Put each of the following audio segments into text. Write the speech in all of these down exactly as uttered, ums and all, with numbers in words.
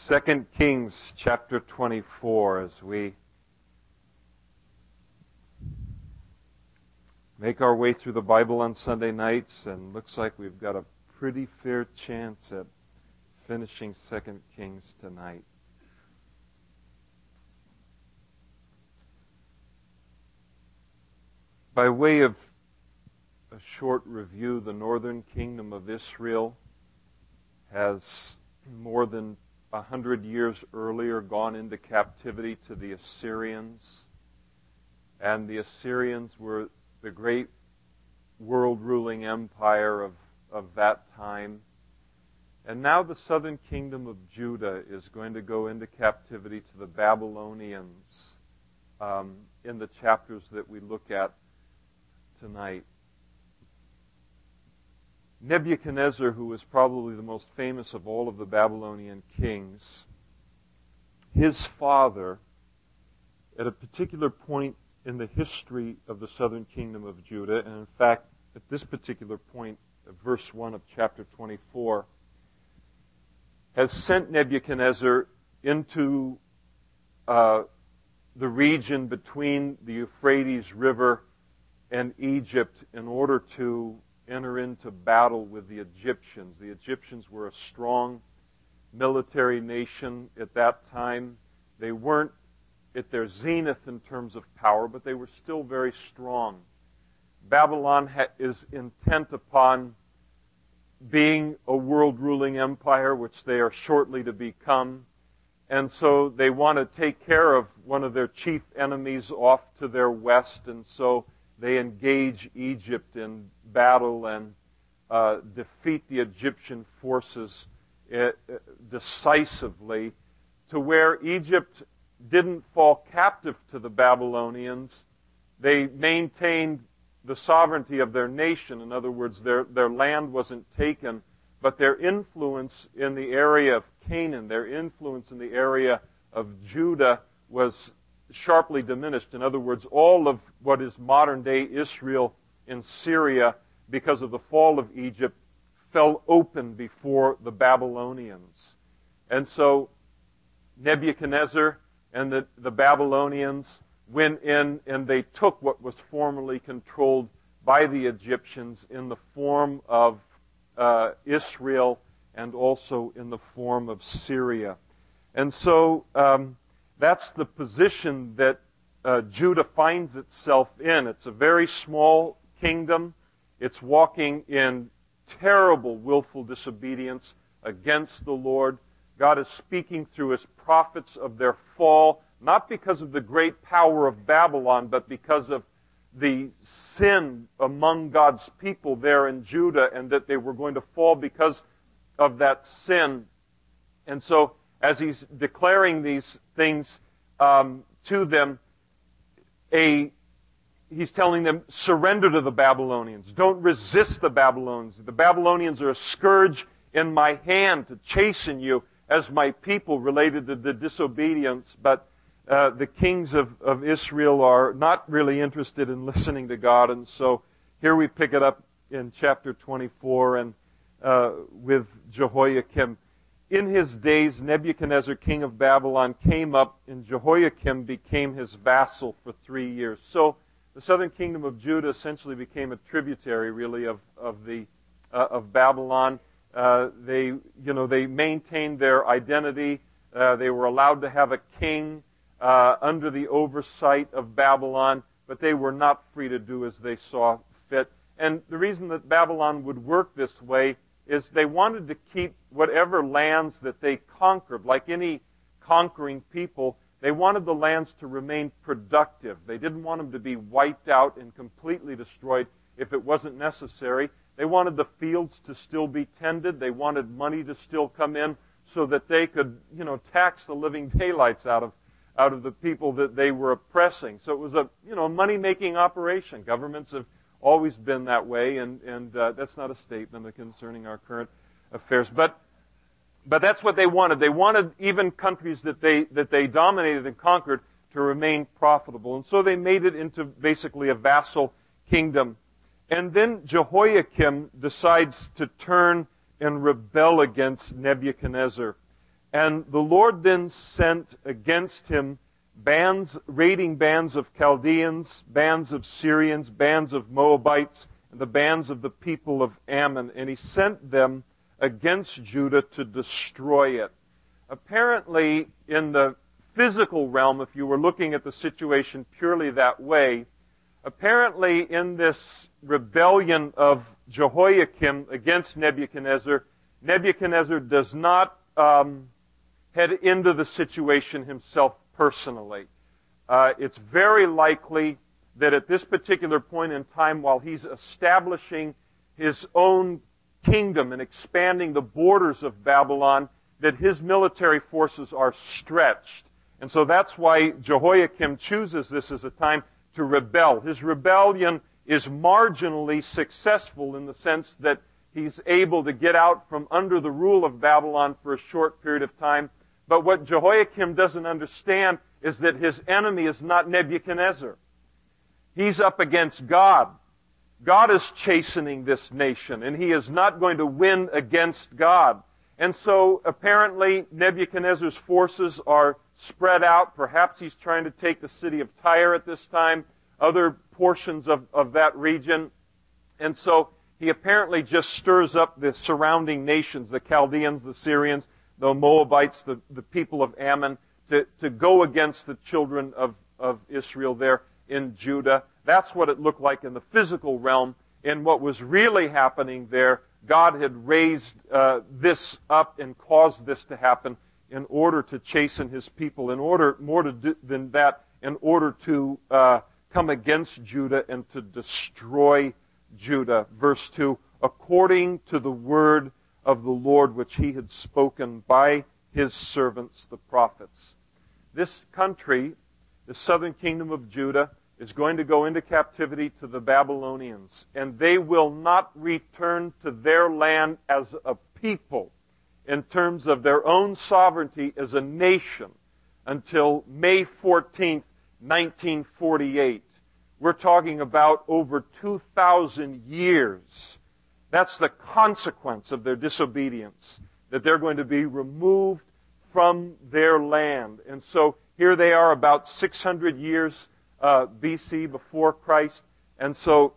Second Kings chapter twenty-four, as we make our way through the Bible on Sunday nights, and looks like we've got a pretty fair chance at finishing Second Kings tonight. By way of a short review, the northern kingdom of Israel has more than a hundred years earlier gone into captivity to the Assyrians. And the Assyrians were the great world-ruling empire of, of that time. And now the southern kingdom of Judah is going to go into captivity to the Babylonians um, in the chapters that we look at tonight. Nebuchadnezzar, who was probably the most famous of all of the Babylonian kings, his father, at a particular point in the history of the southern kingdom of Judah, and in fact, at this particular point, verse one of chapter twenty-four, has sent Nebuchadnezzar into uh, the region between the Euphrates River and Egypt in order to enter into battle with the Egyptians. The Egyptians were a strong military nation at that time. They weren't at their zenith in terms of power, but they were still very strong. Babylon ha- is intent upon being a world-ruling empire, which they are shortly to become. And so they want to take care of one of their chief enemies off to their west, and so they engage Egypt in battle and uh, defeat the Egyptian forces uh, decisively, to where Egypt didn't fall captive to the Babylonians. They maintained the sovereignty of their nation. In other words, their, their land wasn't taken, but their influence in the area of Canaan, their influence in the area of Judah was sharply diminished. In other words, all of what is modern-day Israel in Syria, because of the fall of Egypt, fell open before the Babylonians. And so Nebuchadnezzar and the, the Babylonians went in and they took what was formerly controlled by the Egyptians in the form of uh, Israel and also in the form of Syria. And so um, that's the position that uh, Judah finds itself in. It's a very small kingdom. It's walking in terrible, willful disobedience against the Lord. God is speaking through His prophets of their fall, not because of the great power of Babylon, but because of the sin among God's people there in Judah, and that they were going to fall because of that sin. And so, as He's declaring these things um, to them, a He's telling them, surrender to the Babylonians. Don't resist the Babylonians. The Babylonians are a scourge in my hand to chasten you as my people, related to the disobedience. But uh, the kings of, of Israel are not really interested in listening to God. And so here we pick it up in chapter twenty-four and uh, with Jehoiakim. In his days, Nebuchadnezzar, king of Babylon, came up, and Jehoiakim became his vassal for three years. So the southern kingdom of Judah essentially became a tributary, really, of of the uh, of Babylon. Uh, they, you know, they maintained their identity. Uh, they were allowed to have a king uh, under the oversight of Babylon, but they were not free to do as they saw fit. And the reason that Babylon would work this way is they wanted to keep whatever lands that they conquered. Like any conquering people, they wanted the lands to remain productive. They didn't want them to be wiped out and completely destroyed if it wasn't necessary. They wanted the fields to still be tended. They wanted money to still come in so that they could, you know, tax the living daylights out of out of the people that they were oppressing. So it was a, you know, money-making operation. Governments have always been that way, and and uh, that's not a statement concerning our current affairs. But but that's what they wanted. They wanted even countries that they that they dominated and conquered to remain profitable, and so they made it into basically a vassal kingdom. And then Jehoiakim decides to turn and rebel against Nebuchadnezzar. And the Lord then sent against him bands, raiding bands of Chaldeans, bands of Syrians, bands of Moabites, and the bands of the people of Ammon. And he sent them against Judah to destroy it. Apparently, in the physical realm, if you were looking at the situation purely that way, apparently in this rebellion of Jehoiakim against Nebuchadnezzar, Nebuchadnezzar does not um, head into the situation himself personally. Uh, it's very likely that at this particular point in time, while he's establishing his own kingdom and expanding the borders of Babylon, that his military forces are stretched. And so that's why Jehoiakim chooses this as a time to rebel. His rebellion is marginally successful in the sense that he's able to get out from under the rule of Babylon for a short period of time. But what Jehoiakim doesn't understand is that his enemy is not Nebuchadnezzar. He's up against God. God is chastening this nation, and he is not going to win against God. And so, apparently, Nebuchadnezzar's forces are spread out. Perhaps he's trying to take the city of Tyre at this time, other portions of, of that region. And so, he apparently just stirs up the surrounding nations, the Chaldeans, the Syrians, the Moabites, the, the people of Ammon, to, to go against the children of, of Israel there in Judah. That's what it looked like in the physical realm. And what was really happening there, God had raised uh, this up and caused this to happen in order to chasten his people, in order, more to do than that, in order to uh, come against Judah and to destroy Judah. Verse two, according to the word of the Lord which he had spoken by his servants, the prophets. This country, the southern kingdom of Judah, is going to go into captivity to the Babylonians, and they will not return to their land as a people in terms of their own sovereignty as a nation until May fourteenth, nineteen forty-eight. We're talking about over two thousand years. That's the consequence of their disobedience, that they're going to be removed from their land. And so here they are about six hundred years Uh, B C, before Christ. And so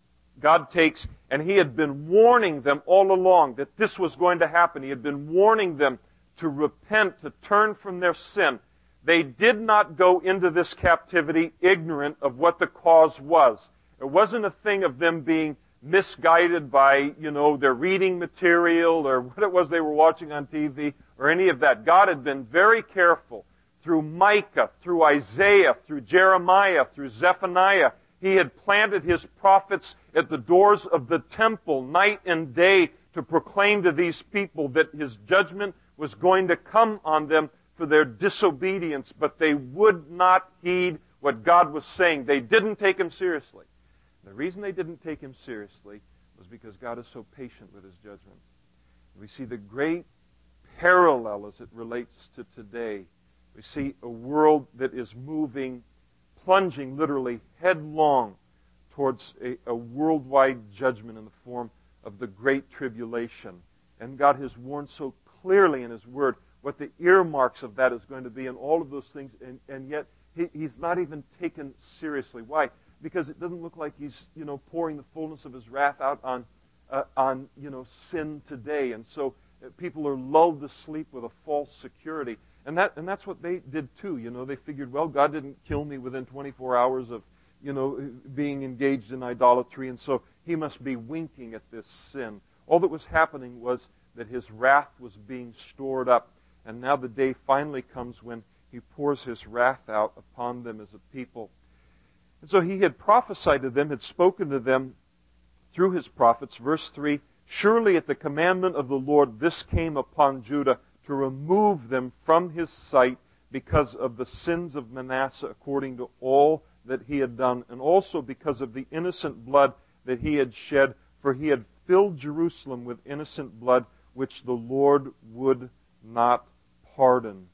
God takes, and he had been warning them all along that this was going to happen. He had been warning them to repent, to turn from their sin. They did not go into this captivity ignorant of what the cause was. It wasn't a thing of them being misguided by, you know, their reading material or what it was they were watching on T V or any of that. God had been very careful. Through Micah, through Isaiah, through Jeremiah, through Zephaniah. He had planted his prophets at the doors of the temple night and day to proclaim to these people that his judgment was going to come on them for their disobedience, but they would not heed what God was saying. They didn't take him seriously. The reason they didn't take him seriously was because God is so patient with his judgment. We see the great parallel as it relates to today. We see a world that is moving, plunging literally headlong towards a, a worldwide judgment in the form of the Great Tribulation. And God has warned so clearly in his Word what the earmarks of that is going to be and all of those things, and, and yet he, he's not even taken seriously. Why? Because it doesn't look like he's, you know, pouring the fullness of his wrath out on, uh, on, you know, sin today. And so uh, people are lulled to sleep with a false security. And that and that's what they did too. You know, they figured, well, God didn't kill me within twenty-four hours of, you know, being engaged in idolatry, and so he must be winking at this sin. All that was happening was that his wrath was being stored up, and now the day finally comes when he pours his wrath out upon them as a people. And so he had prophesied to them, had spoken to them through his prophets. Verse three, surely at the commandment of the Lord this came upon Judah, to remove them from his sight because of the sins of Manasseh according to all that he had done, and also because of the innocent blood that he had shed, for he had filled Jerusalem with innocent blood, which the Lord would not pardon.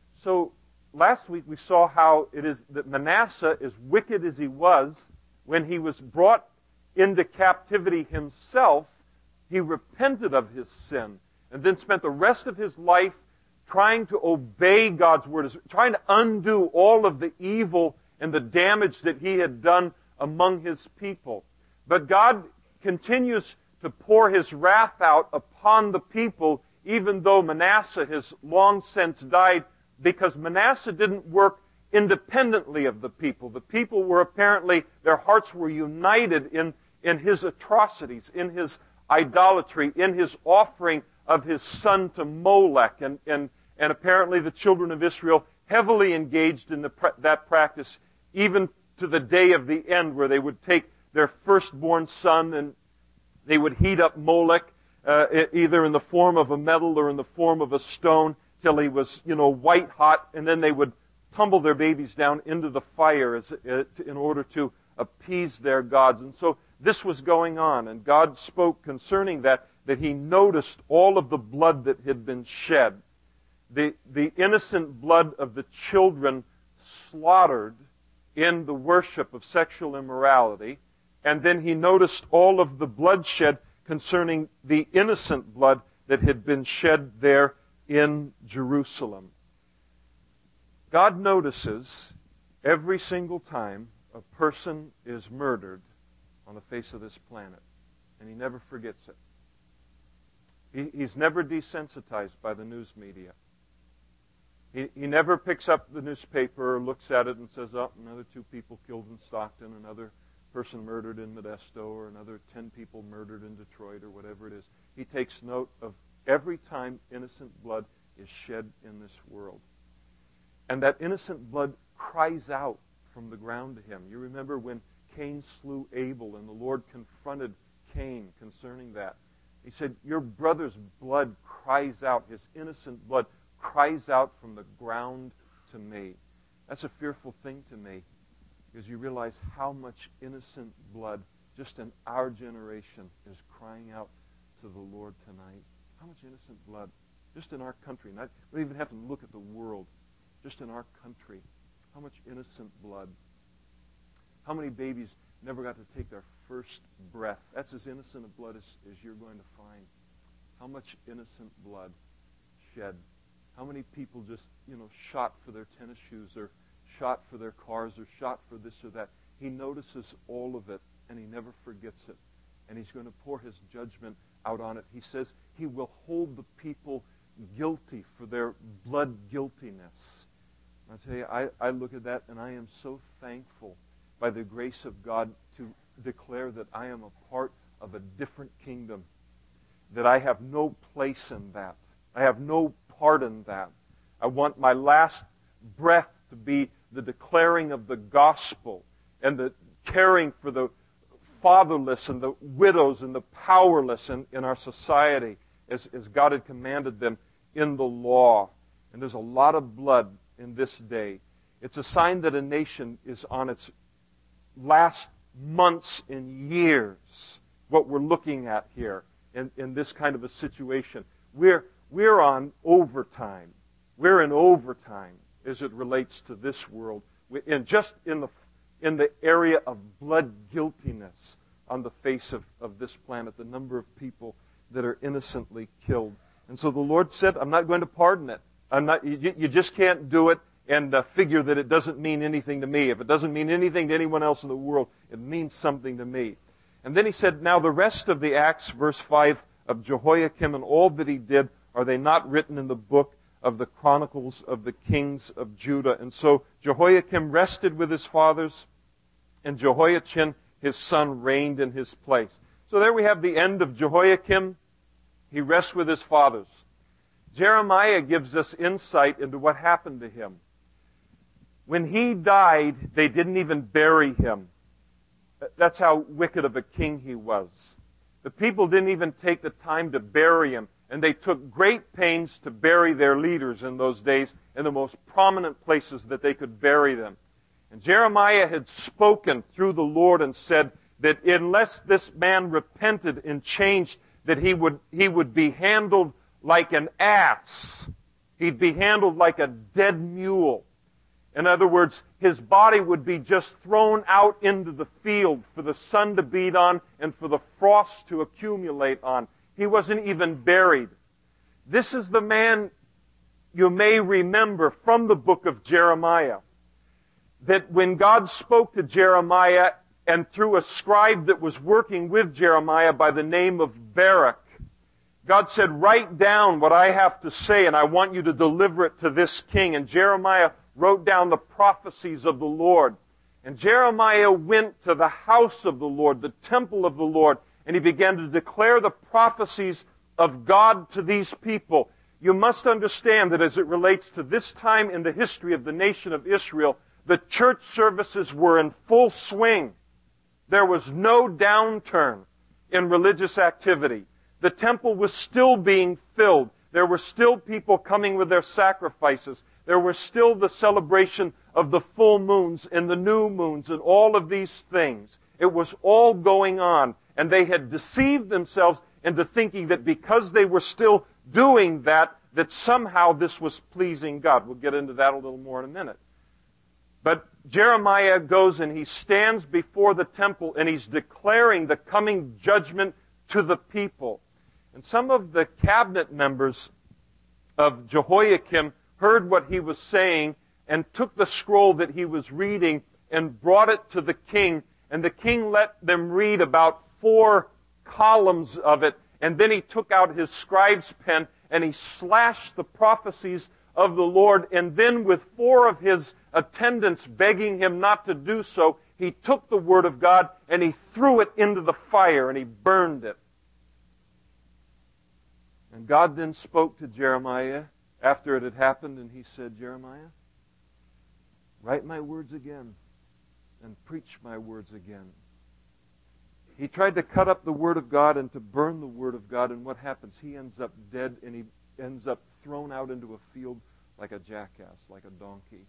So last week we saw how it is that Manasseh, as wicked as he was, when he was brought into captivity himself, he repented of his sin and then spent the rest of his life trying to obey God's word, is trying to undo all of the evil and the damage that he had done among his people. But God continues to pour his wrath out upon the people, even though Manasseh has long since died, because Manasseh didn't work independently of the people. The people were apparently, their hearts were united in, in his atrocities, in his idolatry, in his offering of his son to Molech. And, and, and apparently the children of Israel heavily engaged in the, that practice, even to the day of the end, where they would take their firstborn son and they would heat up Molech, uh, either in the form of a metal or in the form of a stone, till he was, you know, white hot, and then they would tumble their babies down into the fire as, uh, in order to appease their gods. And so this was going on, and God spoke concerning that, that he noticed all of the blood that had been shed, the, the innocent blood of the children slaughtered in the worship of sexual immorality, and then he noticed all of the bloodshed concerning the innocent blood that had been shed there in Jerusalem. God notices every single time a person is murdered on the face of this planet, and he never forgets it. He, he's never desensitized by the news media. He, he never picks up the newspaper or looks at it and says, oh, another two people killed in Stockton, another person murdered in Modesto, or another ten people murdered in Detroit, or whatever it is. He takes note of every time innocent blood is shed in this world. And that innocent blood cries out from the ground to him. You remember when Cain slew Abel and the Lord confronted Cain concerning that. He said, your brother's blood cries out, his innocent blood cries out from the ground to me. That's a fearful thing to me, because you realize how much innocent blood just in our generation is crying out to the Lord tonight. How much innocent blood just in our country. Not, we don't even have to look at the world. Just in our country. How much innocent blood. How many babies never got to take their first breath? That's as innocent a blood as, as you're going to find. How much innocent blood shed. How many people just, you know, shot for their tennis shoes, or shot for their cars, or shot for this or that. He notices all of it, and he never forgets it. And he's going to pour his judgment out on it. He says he will hold the people guilty for their blood guiltiness. I tell you, I, I look at that, and I am so thankful by the grace of God to declare that I am a part of a different kingdom, that I have no place in that. I have no part in that. I want my last breath to be the declaring of the gospel and the caring for the fatherless and the widows and the powerless in, in our society as, as God had commanded them in the law. And there's a lot of blood in this day. It's a sign that a nation is on its last months and years, what we're looking at here in, in this kind of a situation. We're, we're on overtime. We're in overtime as it relates to this world, and just in the in the area of blood guiltiness on the face of, of this planet, the number of people that are innocently killed. And so the Lord said, I'm not going to pardon it. I'm not. You, you just can't do it and uh, figure that it doesn't mean anything to me. If it doesn't mean anything to anyone else in the world, it means something to me. And then he said, now the rest of the acts, verse five, of Jehoiakim and all that he did, are they not written in the book of the Chronicles of the Kings of Judah? And so Jehoiakim rested with his fathers, and Jehoiachin, his son, reigned in his place. So there we have the end of Jehoiakim. He rests with his fathers. Jeremiah gives us insight into what happened to him. When he died, they didn't even bury him. That's how wicked of a king he was. The people didn't even take the time to bury him. And they took great pains to bury their leaders in those days in the most prominent places that they could bury them. And Jeremiah had spoken through the Lord and said that unless this man repented and changed, that he would, he would be handled like an ass. He'd be handled like a dead mule. In other words, his body would be just thrown out into the field for the sun to beat on and for the frost to accumulate on. He wasn't even buried. This is the man you may remember from the book of Jeremiah that when God spoke to Jeremiah and through a scribe that was working with Jeremiah by the name of Baruch, God said, write down what I have to say and I want you to deliver it to this king. And Jeremiah wrote down the prophecies of the Lord. And Jeremiah went to the house of the Lord, the temple of the Lord, and he began to declare the prophecies of God to these people. You must understand that as it relates to this time in the history of the nation of Israel, the church services were in full swing. There was no downturn in religious activity. The temple was still being filled. There were still people coming with their sacrifices. There was still the celebration of the full moons and the new moons and all of these things. It was all going on. And they had deceived themselves into thinking that because they were still doing that, that somehow this was pleasing God. We'll get into that a little more in a minute. But Jeremiah goes and he stands before the temple and he's declaring the coming judgment to the people. And some of the cabinet members of Jehoiakim heard what he was saying and took the scroll that he was reading and brought it to the king. And the king let them read about four columns of it. And then he took out his scribe's pen and he slashed the prophecies of the Lord. And then with four of his attendants begging him not to do so, he took the word of God and he threw it into the fire and he burned it. And God then spoke to Jeremiah after it had happened, and he said, Jeremiah, write my words again and preach my words again. He tried to cut up the Word of God and to burn the Word of God, and what happens? He ends up dead, and he ends up thrown out into a field like a jackass, like a donkey.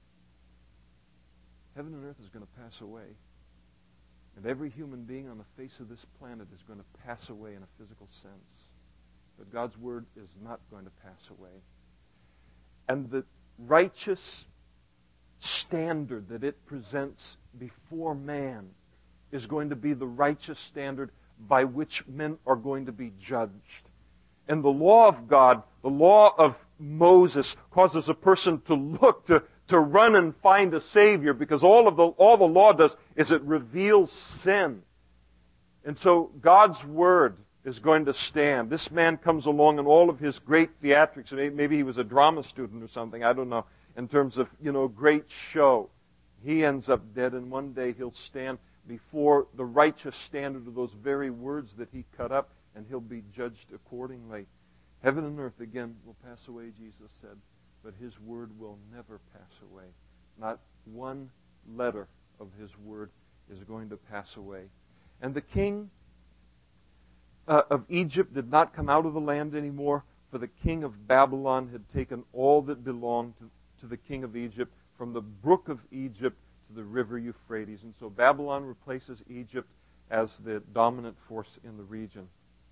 Heaven and earth is going to pass away, and every human being on the face of this planet is going to pass away in a physical sense. But God's Word is not going to pass away. And the righteous standard that it presents before man is going to be the righteous standard by which men are going to be judged. And the law of God, the law of Moses, causes a person to look, to, to run and find a Savior, because all of the all the law does is it reveals sin. And so God's Word is going to stand. This man comes along in all of his great theatrics. Maybe he was a drama student or something, I don't know, in terms of, you know, great show. He ends up dead, and one day he'll stand before the righteous standard of those very words that he cut up, and he'll be judged accordingly. Heaven and earth, again, will pass away, Jesus said, but His word will never pass away. Not one letter of His word is going to pass away. And the king Uh, of Egypt did not come out of the land anymore, for the king of Babylon had taken all that belonged to, to the king of Egypt, from the brook of Egypt to the river Euphrates. And so Babylon replaces Egypt as the dominant force in the region.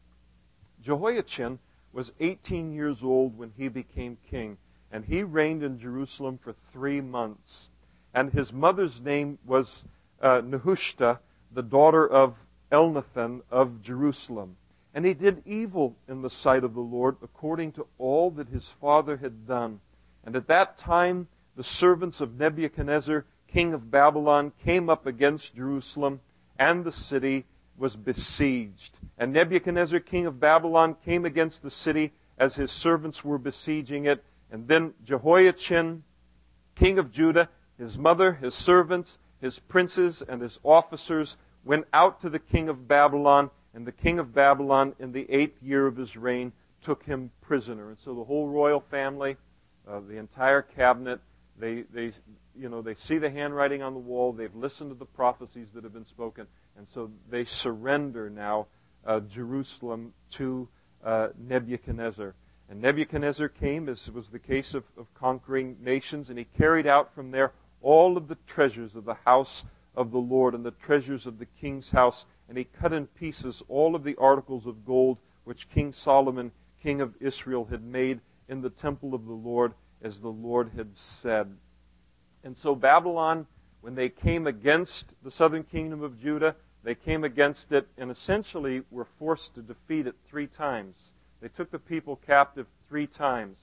Jehoiachin was eighteen years old when he became king, and he reigned in Jerusalem for three months. And his mother's name was uh, Nehushta, the daughter of Elnathan of Jerusalem. And he did evil in the sight of the Lord, according to all that his father had done. And at that time, the servants of Nebuchadnezzar, king of Babylon, came up against Jerusalem, and the city was besieged. And Nebuchadnezzar, king of Babylon, came against the city as his servants were besieging it. And then Jehoiachin, king of Judah, his mother, his servants, his princes, and his officers went out to the king of Babylon, and the king of Babylon, in the eighth year of his reign, took him prisoner. And so the whole royal family, uh, the entire cabinet, they, they, you know, they see the handwriting on the wall. They've listened to the prophecies that have been spoken, and so they surrender now uh, Jerusalem to uh, Nebuchadnezzar. And Nebuchadnezzar came, as was the case of, of conquering nations, and he carried out from there all of the treasures of the house of the Lord and the treasures of the king's house, and he cut in pieces all of the articles of gold which King Solomon, king of Israel, had made in the temple of the Lord, as the Lord had said. And so Babylon, when they came against the southern kingdom of Judah, they came against it and essentially were forced to defeat it three times. They took the people captive three times.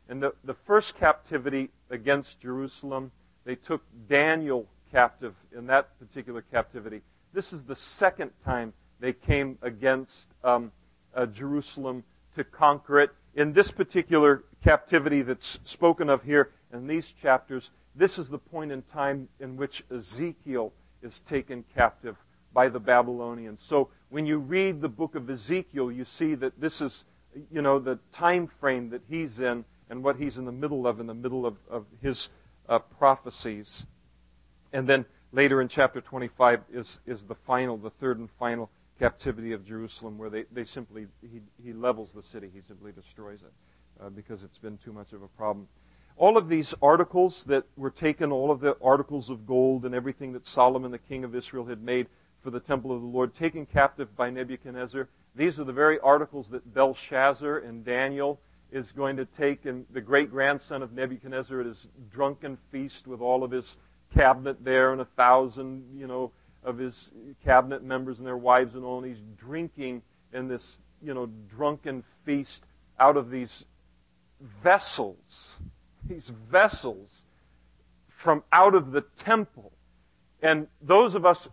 And the, the first captivity against Jerusalem, they took Daniel captive in that particular captivity. This is the second time they came against um, uh, Jerusalem to conquer it. In this particular captivity that's spoken of here in these chapters, this is the point in time in which Ezekiel is taken captive by the Babylonians. So when you read the book of Ezekiel, you see that this is, you know, the time frame that he's in and what he's in the middle of, in the middle of, of his uh, prophecies. And then later in chapter twenty-five is, is the final, the third and final captivity of Jerusalem, where they, they simply, he, he levels the city. He simply destroys it uh, because it's been too much of a problem. All of these articles that were taken, all of the articles of gold and everything that Solomon, the king of Israel, had made for the temple of the Lord, taken captive by Nebuchadnezzar, these are the very articles that Belshazzar and Daniel is going to take, and the great-grandson of Nebuchadnezzar at his drunken feast with all of his cabinet there and a thousand, you know, of his cabinet members and their wives and all, and he's drinking in this, you know, drunken feast out of these vessels, these vessels from out of the temple. And those of us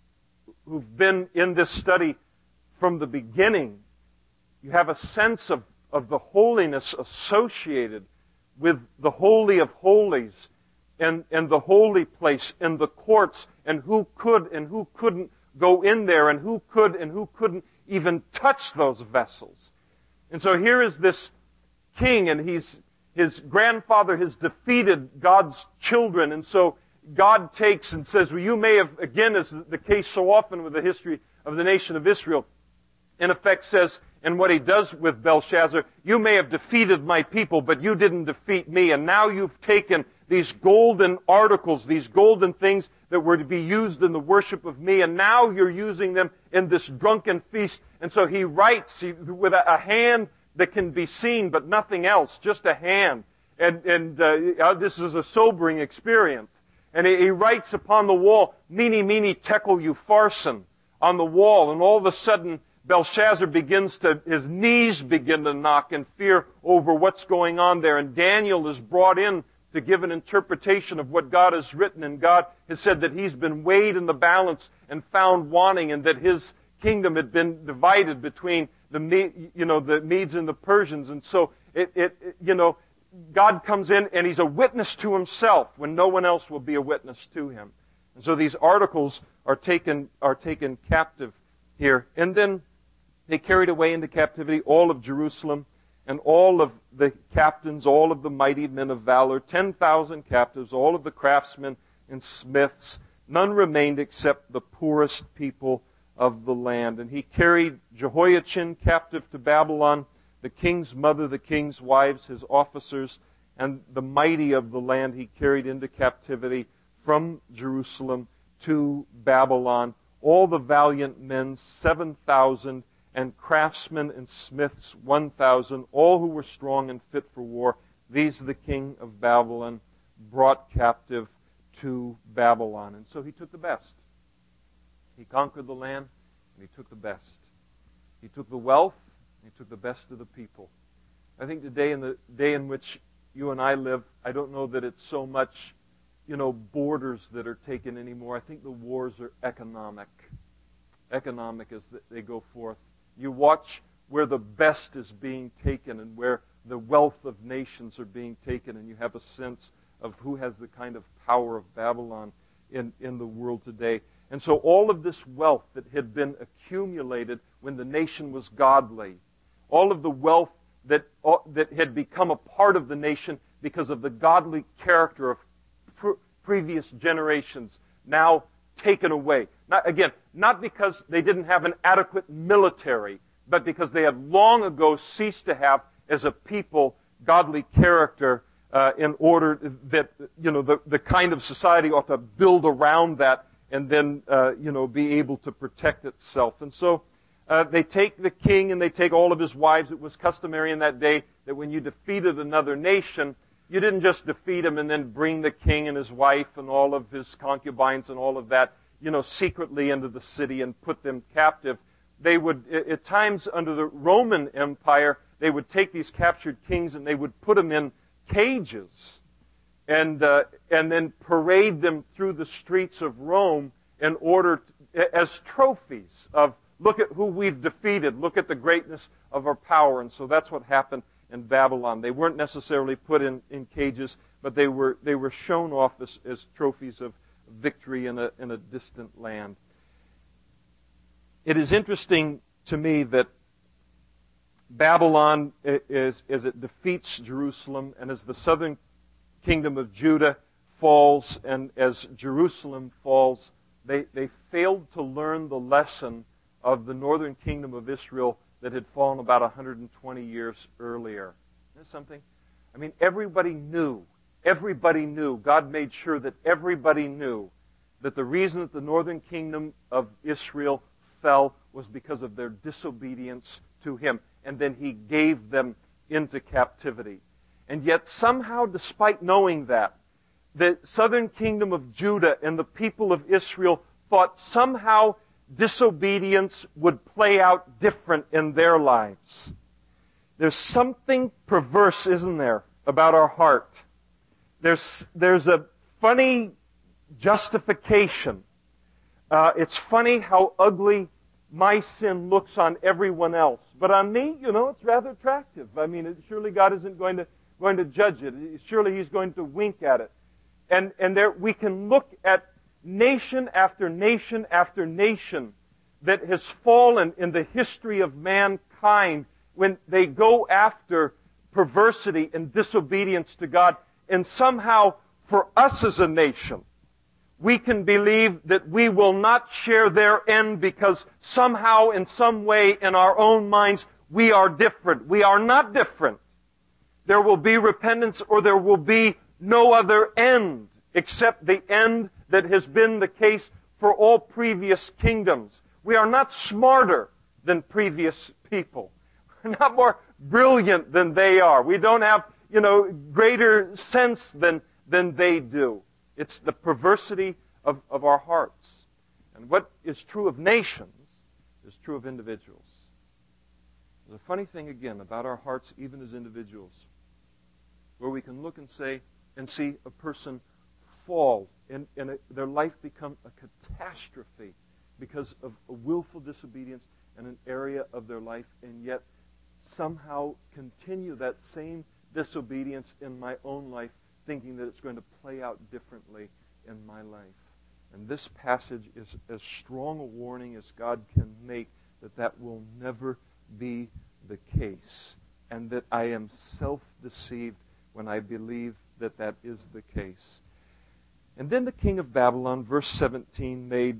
who've been in this study from the beginning, you have a sense of, of the holiness associated with the Holy of Holies and, and the holy place and the courts, and who could and who couldn't go in there, and who could and who couldn't even touch those vessels. And so here is this king, and he's his grandfather has defeated God's children, and so God takes and says, well, you may have, again, as the case so often with the history of the nation of Israel, in effect says, and what he does with Belshazzar, you may have defeated my people, but you didn't defeat me, and now you've taken these golden articles, these golden things that were to be used in the worship of me, and now you're using them in this drunken feast. And so he writes he, with a, a hand that can be seen, but nothing else, just a hand. And, and uh, this is a sobering experience. And he, he writes upon the wall, Mene, Mene, Tekel, Upharsin, on the wall. And all of a sudden, Belshazzar begins to, his knees begin to knock in fear over what's going on there. And Daniel is brought in to give an interpretation of what God has written. And God has said that he's been weighed in the balance and found wanting, and that his kingdom had been divided between the, you know, the Medes and the Persians. And so, it, it, it, you know, God comes in and he's a witness to himself when no one else will be a witness to him. And so these articles are taken, are taken captive here. And then they carried away into captivity all of Jerusalem and all of the captains, all of the mighty men of valor, ten thousand captives, all of the craftsmen and smiths. None remained except the poorest people of the land. And he carried Jehoiachin captive to Babylon, the king's mother, the king's wives, his officers, and the mighty of the land he carried into captivity from Jerusalem to Babylon. All the valiant men, seven thousand, and craftsmen and smiths, one thousand, all who were strong and fit for war. These the king of Babylon brought captive to Babylon. And so he took the best. He conquered the land, and he took the best. He took the wealth, and he took the best of the people. I think today, in the day in which you and I live, I don't know that it's so much, you know, borders that are taken anymore. I think the wars are economic. Economic as they go forth. You watch where the best is being taken and where the wealth of nations are being taken, and you have a sense of who has the kind of power of Babylon in, in the world today. And so all of this wealth that had been accumulated when the nation was godly, all of the wealth that, uh, that had become a part of the nation because of the godly character of pr- previous generations, now taken away. Not, again, not because they didn't have an adequate military, but because they had long ago ceased to have, as a people, godly character uh, in order that, you know, the, the kind of society ought to build around that and then, uh, you know, be able to protect itself. And so uh, they take the king and they take all of his wives. It was customary in that day that when you defeated another nation, you didn't just defeat him and then bring the king and his wife and all of his concubines and all of that, you know, secretly into the city and put them captive. They would, at times under the Roman Empire, they would take these captured kings and they would put them in cages and uh, and then parade them through the streets of Rome in order to, as trophies of, look at who we've defeated, look at the greatness of our power. And so that's what happened in Babylon. They weren't necessarily put in, in cages, but they were they were shown off as, as trophies of victory in a in a distant land. It is interesting to me that Babylon, is, as it defeats Jerusalem, and as the southern kingdom of Judah falls, and as Jerusalem falls, they, they failed to learn the lesson of the northern kingdom of Israel that had fallen about one hundred twenty years earlier. Isn't that something? I mean, everybody knew, everybody knew, God made sure that everybody knew that the reason that the northern kingdom of Israel fell was because of their disobedience to Him. And then He gave them into captivity. And yet somehow, despite knowing that, the southern kingdom of Judah and the people of Israel thought somehow disobedience would play out different in their lives. There's something perverse, isn't there, about our heart? There's, there's a funny justification. Uh, it's funny how ugly my sin looks on everyone else. But on me, you know, it's rather attractive. I mean, it, surely God isn't going to going to judge it. Surely He's going to wink at it. And and there we can look at nation after nation after nation that has fallen in the history of mankind when they go after perversity and disobedience to God. And somehow, for us as a nation, we can believe that we will not share their end because somehow, in some way, in our own minds, we are different. We are not different. There will be repentance, or there will be no other end except the end that has been the case for all previous kingdoms. We are not smarter than previous people. We're not more brilliant than they are. We don't have, you know, greater sense than, than they do. It's the perversity of, of our hearts. And what is true of nations is true of individuals. There's a funny thing, again, about our hearts, even as individuals, where we can look and say, and see a person fall, and, and a, their life become a catastrophe because of a willful disobedience in an area of their life, and yet somehow continue that same disobedience in my own life, thinking that it's going to play out differently in my life. And this passage is as strong a warning as God can make that that will never be the case, and that I am self-deceived when I believe that that is the case. And then the king of Babylon, verse seventeen, made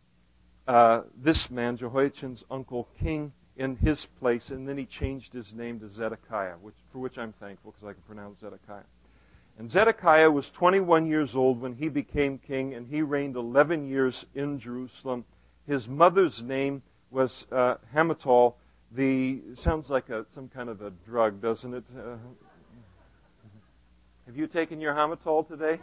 uh, this man, Jehoiachin's uncle, king in his place, and then he changed his name to Zedekiah, which, for which I'm thankful because I can pronounce Zedekiah. And Zedekiah was twenty-one years old when he became king, and he reigned eleven years in Jerusalem. His mother's name was uh, Hamutal. The sounds like a, some kind of a drug, doesn't it? Uh, have you taken your Hamutal today?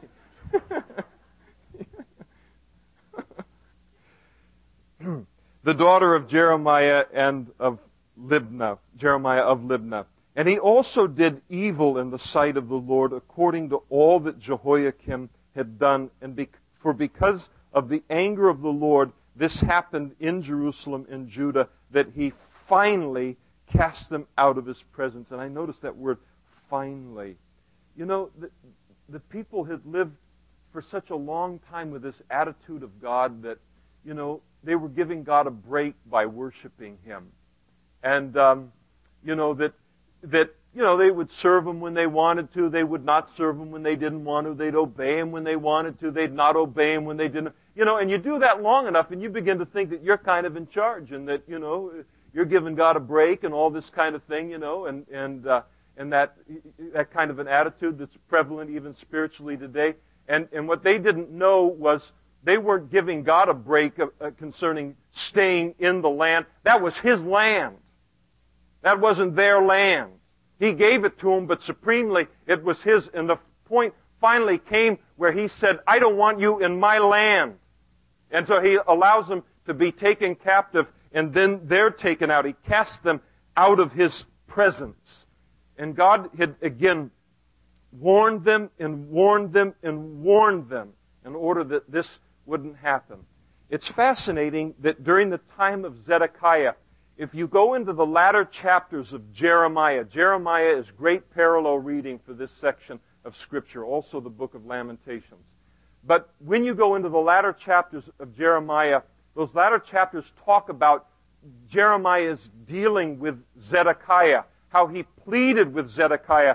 The daughter of Jeremiah and of Libnah, Jeremiah of Libnah. And he also did evil in the sight of the Lord according to all that Jehoiakim had done. And be, for because of the anger of the Lord, this happened in Jerusalem and Judah, that he finally cast them out of his presence. And I noticed that word, finally. You know, the, the people had lived for such a long time with this attitude of God that, you know, they were giving God a break by worshiping Him. And, um, you know, that, that, you know, they would serve Him when they wanted to. They would not serve Him when they didn't want to. They'd obey Him when they wanted to. They'd not obey Him when they didn't. You know, and you do that long enough and you begin to think that you're kind of in charge and that, you know, you're giving God a break and all this kind of thing, you know, and, and, uh, and that, that kind of an attitude that's prevalent even spiritually today. And, and what they didn't know was they weren't giving God a break uh, uh, concerning staying in the land. That was His land. That wasn't their land. He gave it to them, but supremely it was His. And the point finally came where He said, I don't want you in my land. And so He allows them to be taken captive, and then they're taken out. He casts them out of His presence. And God had, again, warned them and warned them and warned them in order that this wouldn't happen. It's fascinating that during the time of Zedekiah, if you go into the latter chapters of Jeremiah, Jeremiah is great parallel reading for this section of Scripture, also the book of Lamentations. But when you go into the latter chapters of Jeremiah, those latter chapters talk about Jeremiah's dealing with Zedekiah, how he pleaded with Zedekiah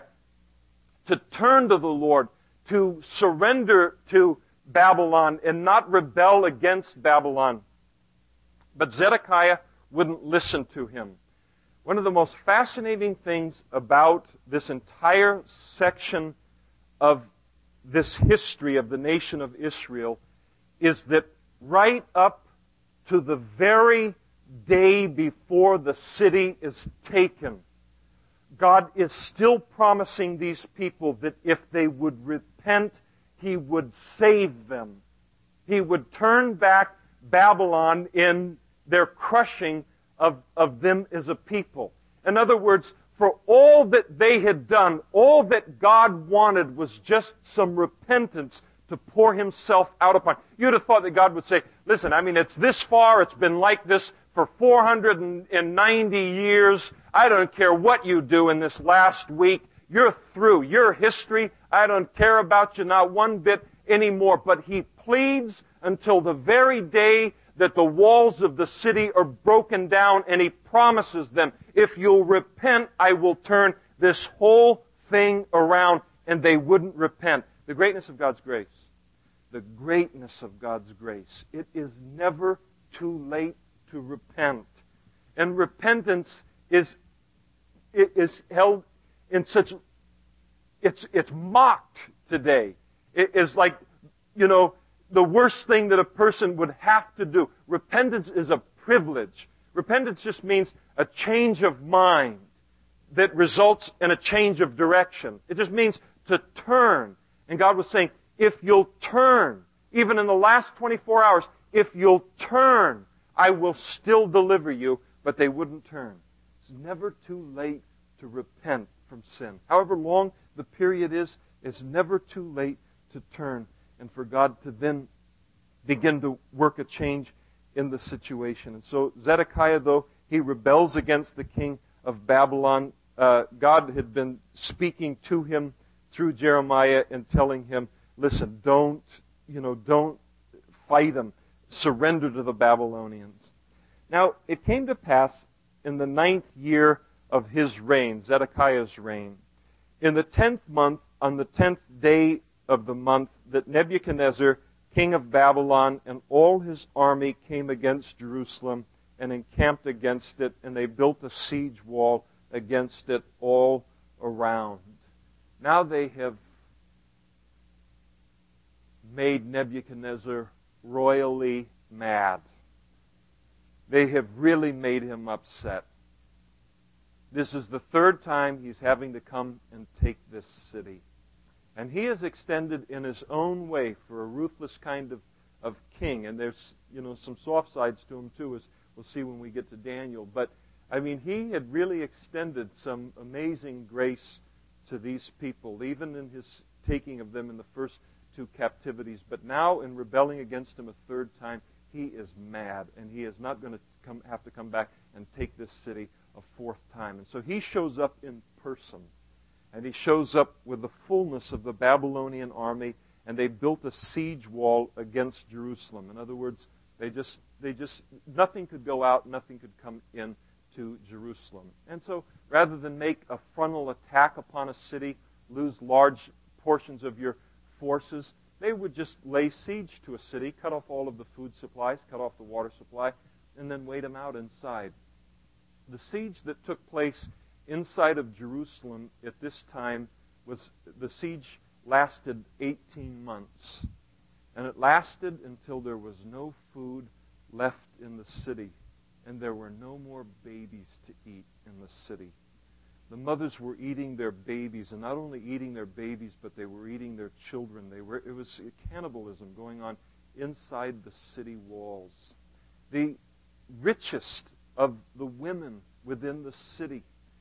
to turn to the Lord, to surrender to Babylon and not rebel against Babylon. But Zedekiah wouldn't listen to him. One of the most fascinating things about this entire section of this history of the nation of Israel is that right up to the very day before the city is taken, God is still promising these people that if they would repent, He would save them. He would turn back Babylon in their crushing of, of them as a people. In other words, for all that they had done, all that God wanted was just some repentance to pour Himself out upon. You'd have thought that God would say, listen, I mean, it's this far, it's been like this for four hundred ninety years. I don't care what you do in this last week. You're through. You're history. I don't care about you not one bit anymore. But He pleads until the very day that the walls of the city are broken down, and He promises them, if you'll repent, I will turn this whole thing around. And they wouldn't repent. The greatness of God's grace. The greatness of God's grace. It is never too late to repent. And repentance is, is held in such, it's, it's mocked today. It is like, you know, the worst thing that a person would have to do. Repentance is a privilege. Repentance just means a change of mind that results in a change of direction. It just means to turn. And God was saying, if you'll turn, even in the last twenty-four hours, if you'll turn, I will still deliver you. But they wouldn't turn. It's never too late to repent from sin. However long the period is, it's never too late to turn and for God to then begin to work a change in the situation. And so Zedekiah, though, he rebels against the king of Babylon. Uh, God had been speaking to him through Jeremiah and telling him, listen, don't, you know, don't fight him. Surrender to the Babylonians. Now, it came to pass in the ninth year of his reign, Zedekiah's reign, in the tenth month, on the tenth day of the month, that Nebuchadnezzar, king of Babylon, and all his army came against Jerusalem and encamped against it, and they built a siege wall against it all around. Now they have made Nebuchadnezzar royally mad. They have really made him upset. This is the third time he's having to come and take this city. And he is extended in his own way for a ruthless kind of, of king. And there's, you know, some soft sides to him too, as we'll see when we get to Daniel. But, I mean, he had really extended some amazing grace to these people, even in his taking of them in the first two captivities. But now, in rebelling against him a third time, he is mad, and he is not going to come, have to come back and take this city a fourth time. And so he shows up in person, and he shows up with the fullness of the Babylonian army, and they built a siege wall against Jerusalem. In other words, they just, they just, nothing could go out, nothing could come in to Jerusalem. And so, rather than make a frontal attack upon a city, lose large portions of your forces, they would just lay siege to a city, cut off all of the food supplies, cut off the water supply, and then wait them out inside. The siege that took place inside of Jerusalem at this time was, the siege lasted eighteen months. And it lasted until there was no food left in the city, and there were no more babies to eat in the city. The mothers were eating their babies, and not only eating their babies, but they were eating their children. They were, it was cannibalism going on inside the city walls. The richest of the women within the city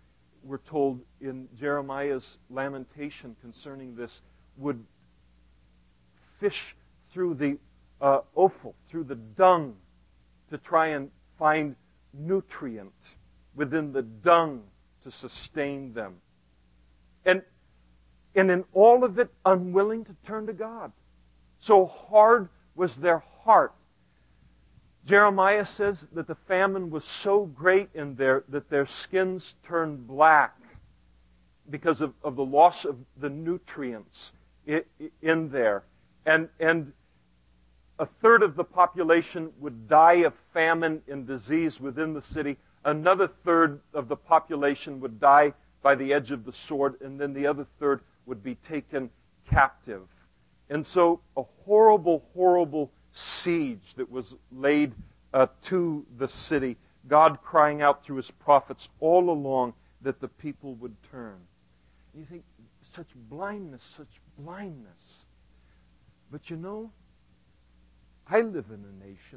we're told in Jeremiah's lamentation concerning this, would fish through the uh, offal, through the dung, to try and find nutrient within the dung to sustain them. And, and in all of it, unwilling to turn to God. So hard was their heart. Jeremiah says that the famine was so great in there that their skins turned black because of, of the loss of the nutrients in, in there. And, and a third of the population would die of famine and disease within the city. Another third of the population would die by the edge of the sword, and then the other third would be taken captive. And so a horrible, horrible siege that was laid uh, to the city. God crying out through His prophets all along that the people would turn. You think, such blindness, such blindness. But you know, I live in a nation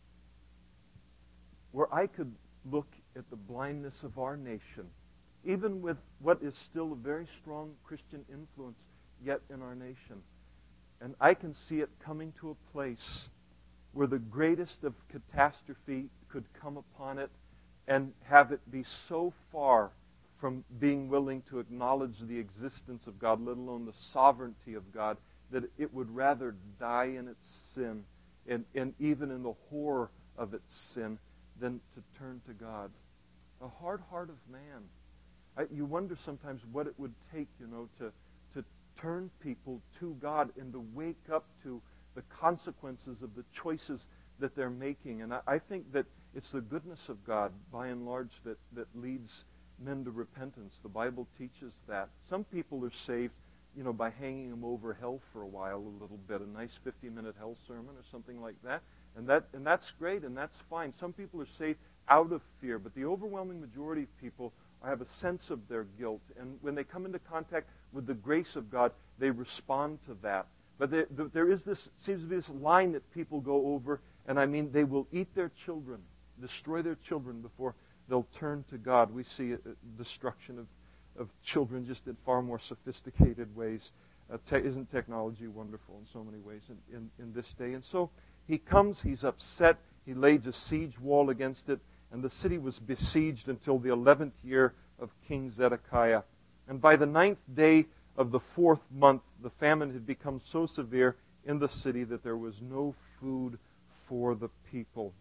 where I could look at the blindness of our nation, even with what is still a very strong Christian influence yet in our nation. And I can see it coming to a place where the greatest of catastrophe could come upon it and have it be so far from being willing to acknowledge the existence of God, let alone the sovereignty of God, that it would rather die in its sin and, and even in the horror of its sin than to turn to God. A hard heart of man. I, you wonder sometimes what it would take, you know, to to turn people to God and to wake up to the consequences of the choices that they're making. And I, I think that it's the goodness of God, by and large, that, that leads men to repentance. The Bible teaches that. Some people are saved, you know, by hanging them over hell for a while a little bit, a nice fifty-minute hell sermon or something like that. And that and that's great, and that's fine. Some people are saved out of fear, but the overwhelming majority of people have a sense of their guilt. And when they come into contact with the grace of God, they respond to that. But there, there is this, seems to be this line that people go over, and I mean, they will eat their children, destroy their children before they'll turn to God. We see a, a destruction of, of children just in far more sophisticated ways. Uh, te- isn't technology wonderful in so many ways in, in, in this day? And so he comes, he's upset, he lays a siege wall against it, and the city was besieged until the eleventh year of King Zedekiah. And by the ninth day of the fourth month, the famine had become so severe in the city that there was no food for the people.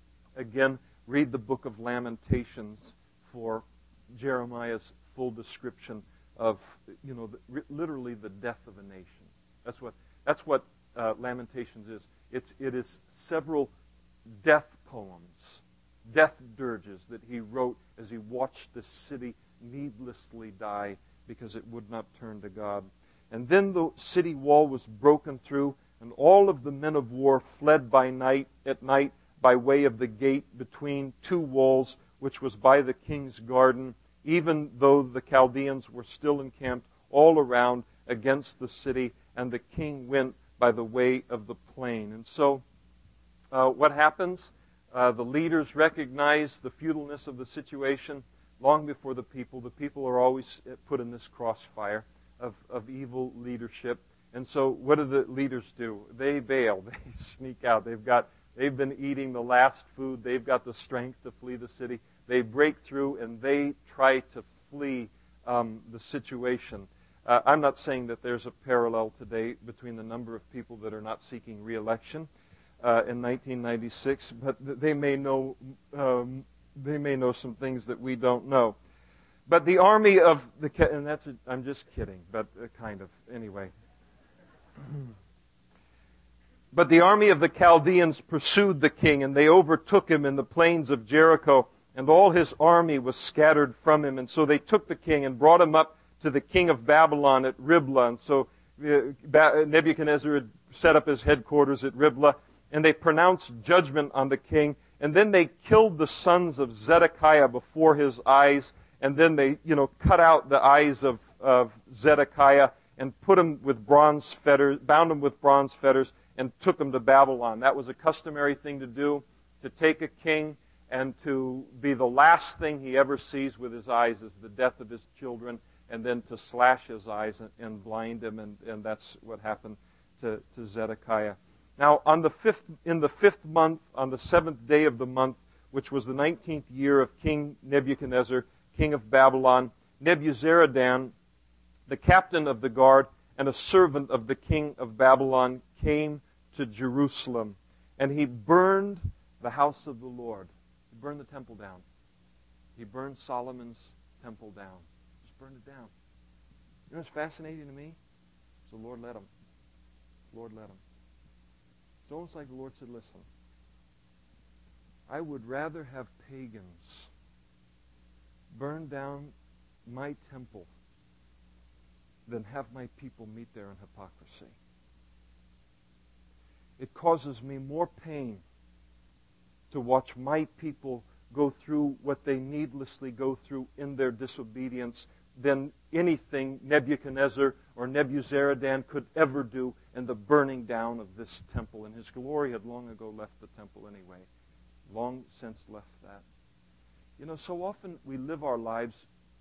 Again, read the book of Lamentations for Jeremiah's full description of, you know, the, literally the death of a nation. That's what that's what uh, Lamentations is. It's it is several death poems, death dirges that he wrote as he watched the city needlessly die because it would not turn to God. And then the city wall was broken through, and all of the men of war fled by night at night by way of the gate between two walls, which was by the king's garden, even though the Chaldeans were still encamped all around against the city, and the king went by the way of the plain. And so, uh, what happens? Uh, the leaders recognize the futileness of the situation long before the people. The people are always put in this crossfire of, of evil leadership. And so what do the leaders do? They bail. They sneak out. They've got, they've been eating the last food. They've got the strength to flee the city. They break through and they try to flee um, the situation. Uh, I'm not saying that there's a parallel today between the number of people that are not seeking re-election uh, in nineteen ninety-six, but they may know um, they may know some things that we don't know. But the army of the and that's a, I'm just kidding, but uh, kind of anyway. But the army of the Chaldeans pursued the king, and they overtook him in the plains of Jericho, and all his army was scattered from him. And so they took the king and brought him up to the king of Babylon at Riblah. And so uh, Nebuchadnezzar had set up his headquarters at Riblah, and they pronounced judgment on the king. And then they killed the sons of Zedekiah before his eyes, and then they, you know, cut out the eyes of, of Zedekiah and put him with bronze fetters, bound him with bronze fetters, and took him to Babylon. That was a customary thing to do, to take a king and to be the last thing he ever sees with his eyes is the death of his children, and then to slash his eyes and, and blind him, and, and that's what happened to, to Zedekiah. Now, on the fifth, in the fifth month, on the seventh day of the month, which was the nineteenth year of King Nebuchadnezzar, king of Babylon, Nebuzaradan, the captain of the guard and a servant of the king of Babylon, came to Jerusalem, and he burned the house of the Lord. He burned the temple down. He burned Solomon's temple down. Just burned it down. You know what's fascinating to me? It's the Lord let him. The Lord let him. It's almost like the Lord said, listen, I would rather have pagans burn down my temple than have my people meet there in hypocrisy. It causes me more pain to watch my people go through what they needlessly go through in their disobedience than anything Nebuchadnezzar or Nebuzaradan could ever do in the burning down of this temple. And his glory had long ago left the temple anyway. Long since left that. You know, so often we live our lives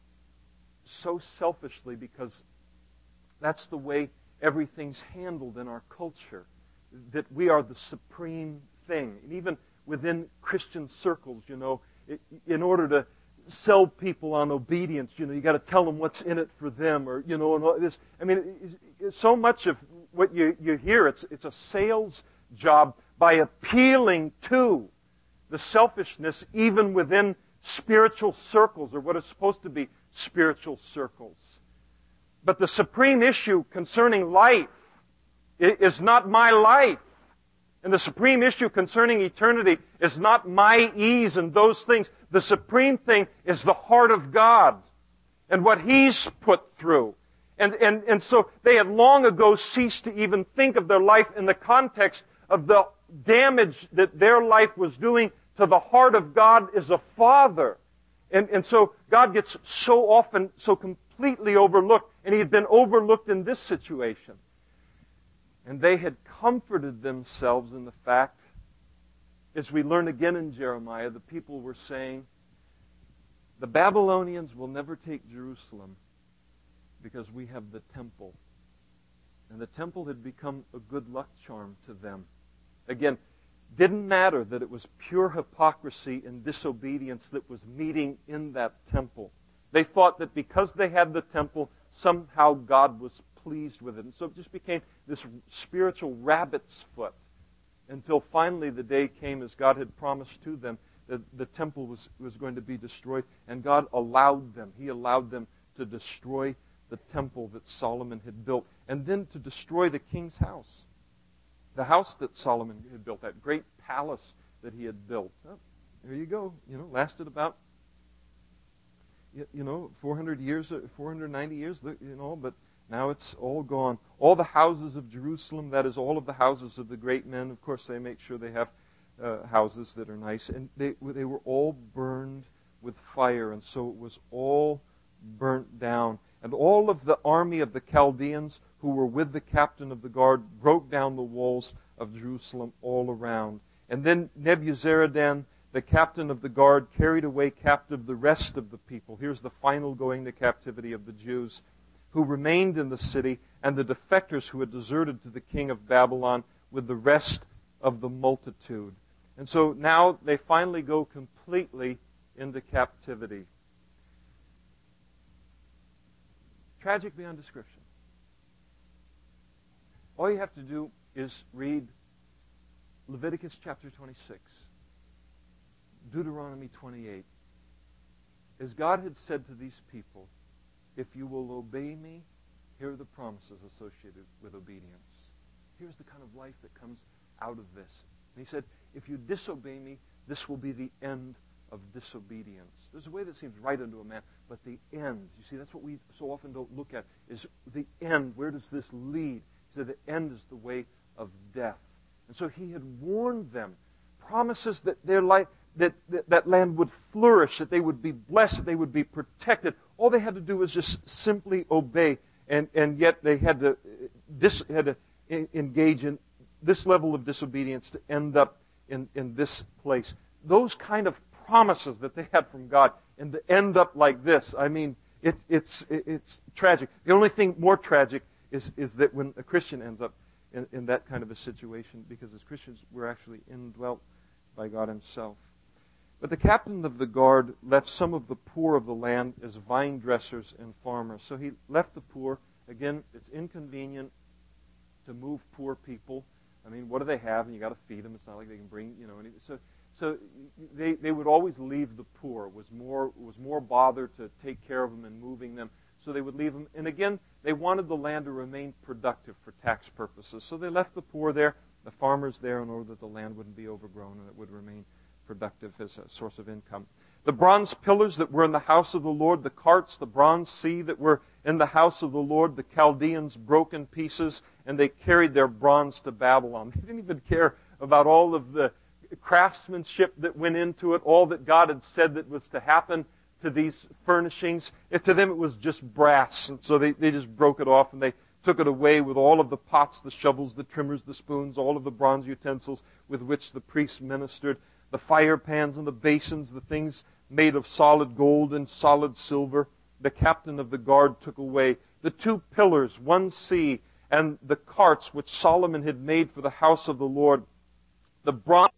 so selfishly because that's the way everything's handled in our culture, that we are the supreme thing. And even within Christian circles, you know, in order to sell people on obedience, you know, you got to tell them what's in it for them, or, you know, and all this. I mean, so much of what you, you hear, it's, it's a sales job by appealing to the selfishness even within spiritual circles, or what is supposed to be spiritual circles. But the supreme issue concerning life is not my life. And the supreme issue concerning eternity is not my ease and those things. The supreme thing is the heart of God and what He's put through. And, and, and so they had long ago ceased to even think of their life in the context of the damage that their life was doing to the heart of God as a Father. And, and so God gets so often so completely overlooked, and He had been overlooked in this situation. And they had comforted themselves in the fact, as we learn again in Jeremiah, the people were saying, the Babylonians will never take Jerusalem because we have the temple. And the temple had become a good luck charm to them. Again, didn't matter that it was pure hypocrisy and disobedience that was meeting in that temple. They thought that because they had the temple, somehow God was pleased with it. And so it just became this spiritual rabbit's foot until finally the day came, as God had promised to them, that the temple was, was going to be destroyed. And God allowed them. He allowed them to destroy the temple that Solomon had built, and then to destroy the king's house. The house that Solomon had built, that great palace that he had built. Oh, there you go. You know, lasted about, you know, four hundred years, four hundred ninety years, you know, but now it's all gone. All the houses of Jerusalem, that is all of the houses of the great men, of course they make sure they have uh, houses that are nice, and they, they were all burned with fire, and so it was all burnt down. And all of the army of the Chaldeans who were with the captain of the guard broke down the walls of Jerusalem all around. And then Nebuzaradan, the captain of the guard, carried away captive the rest of the people. Here's the final going to captivity of the Jews who remained in the city, and the defectors who had deserted to the king of Babylon with the rest of the multitude. And so now they finally go completely into captivity. Tragic beyond description. All you have to do is read Leviticus chapter twenty-six, Deuteronomy twenty-eight. As God had said to these people, if you will obey me, here are the promises associated with obedience. Here's the kind of life that comes out of this. And He said, if you disobey me, this will be the end of disobedience. There's a way that seems right unto a man, but the end, you see, that's what we so often don't look at, is the end. Where does this lead? He said the end is the way of death. And so He had warned them, promises that their life, that, that that land would flourish, that they would be blessed, that they would be protected. All they had to do was just simply obey, and, and yet they had to, dis, had to engage in this level of disobedience to end up in, in this place. Those kind of promises that they had from God, and to end up like this, I mean, it, it's it, it's tragic. The only thing more tragic is is that when a Christian ends up in, in that kind of a situation, because as Christians, we're actually indwelt by God Himself. But the captain of the guard left some of the poor of the land as vine dressers and farmers. So he left the poor. Again, it's inconvenient to move poor people. I mean, what do they have? And you got to feed them. It's not like they can bring, you know, any, so so they they would always leave the poor. It was more it was more bother to take care of them and moving them. So they would leave them. And again, they wanted the land to remain productive for tax purposes. So they left the poor there, the farmers there, in order that the land wouldn't be overgrown and it would remain productive as a source of income. The bronze pillars that were in the house of the Lord, the carts, the bronze sea that were in the house of the Lord, the Chaldeans broke in pieces, and they carried their bronze to Babylon. They didn't even care about all of the craftsmanship that went into it, all that God had said that was to happen to these furnishings. It, to them it was just brass, and so they, they just broke it off, and they took it away with all of the pots, the shovels, the trimmers, the spoons, all of the bronze utensils with which the priests ministered, the fire pans and the basins, the things made of solid gold and solid silver. The captain of the guard took away the two pillars, one sea, and the carts which Solomon had made for the house of the Lord. The bronze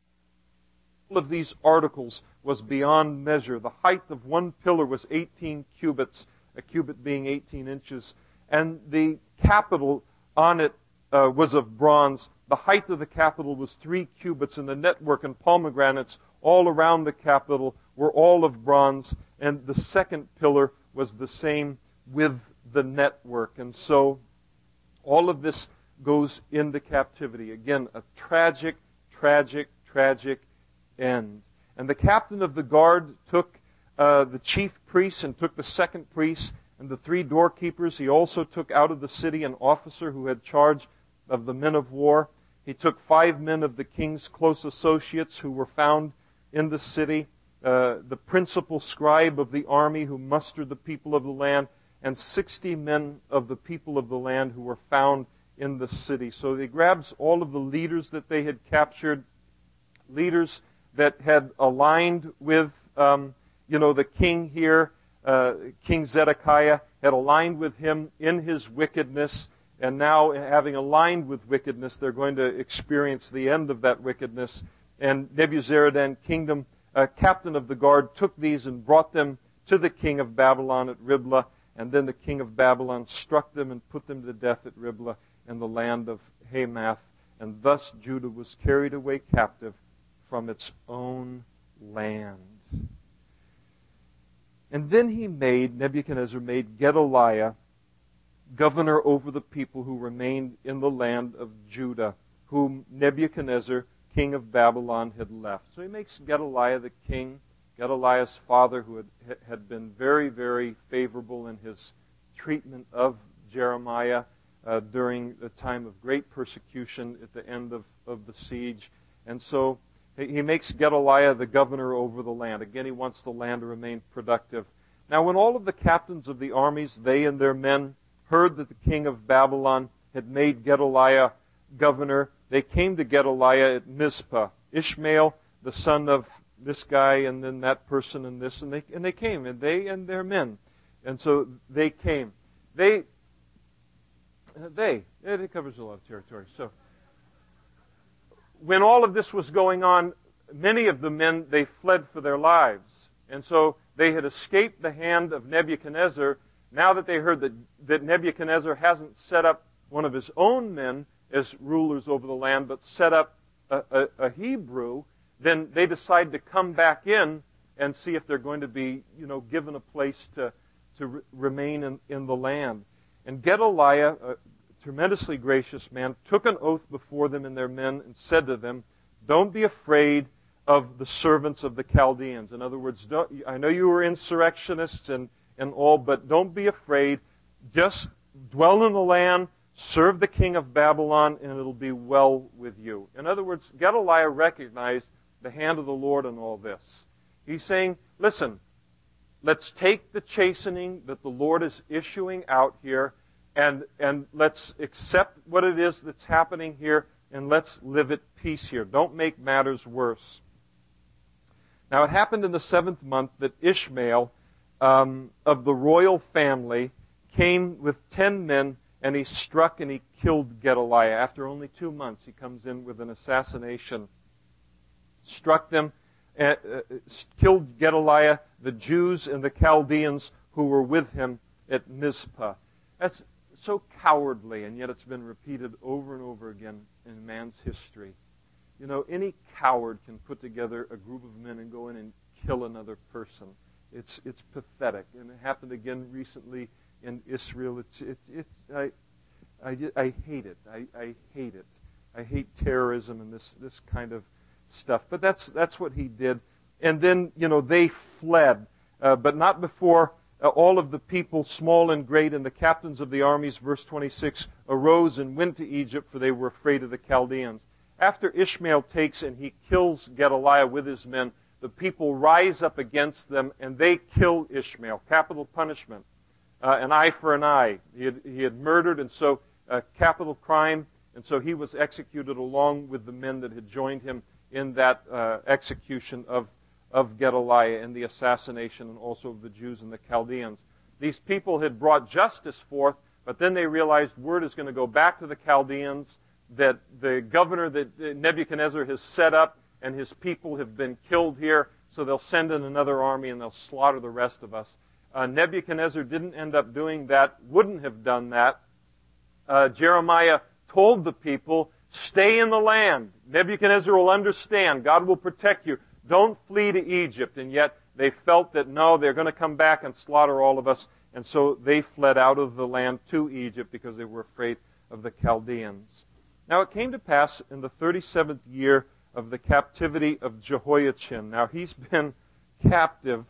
of these articles was beyond measure. The height of one pillar was eighteen cubits, a cubit being eighteen inches, and the capital on it uh, was of bronze. The height of the capital was three cubits, and the network and pomegranates all around the capital were all of bronze, and the second pillar was the same with the network. And so all of this goes into captivity. Again, a tragic, tragic, tragic end. And the captain of the guard took uh, the chief priests and took the second priest and the three doorkeepers. He also took out of the city an officer who had charge of the men of war. He took five men of the king's close associates who were found in the city, uh, the principal scribe of the army who mustered the people of the land, and sixty men of the people of the land who were found in the city. So he grabs all of the leaders that they had captured, leaders that had aligned with, um, you know, the king here, uh, King Zedekiah, had aligned with him in his wickedness. And now, having aligned with wickedness, they're going to experience the end of that wickedness. And Nebuzaradan, kingdom, uh, captain of the guard, took these and brought them to the king of Babylon at Riblah. And then the king of Babylon struck them and put them to death at Riblah in the land of Hamath. And thus Judah was carried away captive from its own land. And then he made, Nebuchadnezzar made Gedaliah governor over the people who remained in the land of Judah, whom Nebuchadnezzar, king of Babylon, had left. So he makes Gedaliah the king, Gedaliah's father, who had, had been very, very favorable in his treatment of Jeremiah uh, during the time of great persecution at the end of, of the siege. And so he makes Gedaliah the governor over the land. Again, he wants the land to remain productive. Now, when all of the captains of the armies, they and their men, heard that the king of Babylon had made Gedaliah governor, they came to Gedaliah at Mizpah. Ishmael, the son of this guy, and then that person, and this, and they and they came, and they and their men, and so they came. They, they, it covers a lot of territory. So, when all of this was going on, many of the men, they fled for their lives, and so they had escaped the hand of Nebuchadnezzar. Now that they heard that, that Nebuchadnezzar hasn't set up one of his own men as rulers over the land, but set up a, a, a Hebrew, then they decide to come back in and see if they're going to be, you know, given a place to, to re- remain in, in the land. And Gedaliah, a tremendously gracious man, took an oath before them and their men and said to them, "Don't be afraid of the servants of the Chaldeans." In other words, don't, I know you were insurrectionists and and all, but don't be afraid. Just dwell in the land, serve the king of Babylon, and it'll be well with you. In other words, Gedaliah recognized the hand of the Lord in all this. He's saying, listen, let's take the chastening that the Lord is issuing out here, and, and let's accept what it is that's happening here, and let's live at peace here. Don't make matters worse. Now it happened in the seventh month that Ishmael um, of the royal family came with ten men, and he struck and he killed Gedaliah. After only two months, he comes in with an assassination. Struck them, uh, uh, killed Gedaliah, the Jews and the Chaldeans who were with him at Mizpah. That's so cowardly, and yet it's been repeated over and over again in man's history. You know, any coward can put together a group of men and go in and kill another person. It's it's pathetic, and it happened again recently in Israel. It's it's it's I I, I hate it. I, I hate it. I hate terrorism and this this kind of stuff. But that's that's what he did. And then you know they fled, uh, but not before uh, all of the people, small and great, and the captains of the armies, verse twenty-six, arose and went to Egypt, for they were afraid of the Chaldeans. After Ishmael takes and he kills Gedaliah with his men, the people rise up against them and they kill Ishmael. Capital punishment. Uh, an eye for an eye. He had, he had murdered, and so uh, capital crime, and so he was executed along with the men that had joined him in that uh, execution of, of Gedaliah and the assassination, and also of the Jews and the Chaldeans. These people had brought justice forth, but then they realized word is going to go back to the Chaldeans that the governor that Nebuchadnezzar has set up and his people have been killed here, so they'll send in another army and they'll slaughter the rest of us. Uh, Nebuchadnezzar didn't end up doing that, wouldn't have done that. Uh, Jeremiah told the people, stay in the land. Nebuchadnezzar will understand. God will protect you. Don't flee to Egypt. And yet they felt that, no, they're going to come back and slaughter all of us. And so they fled out of the land to Egypt because they were afraid of the Chaldeans. Now it came to pass in the thirty-seventh year of the captivity of Jehoiachin. Now he's been captive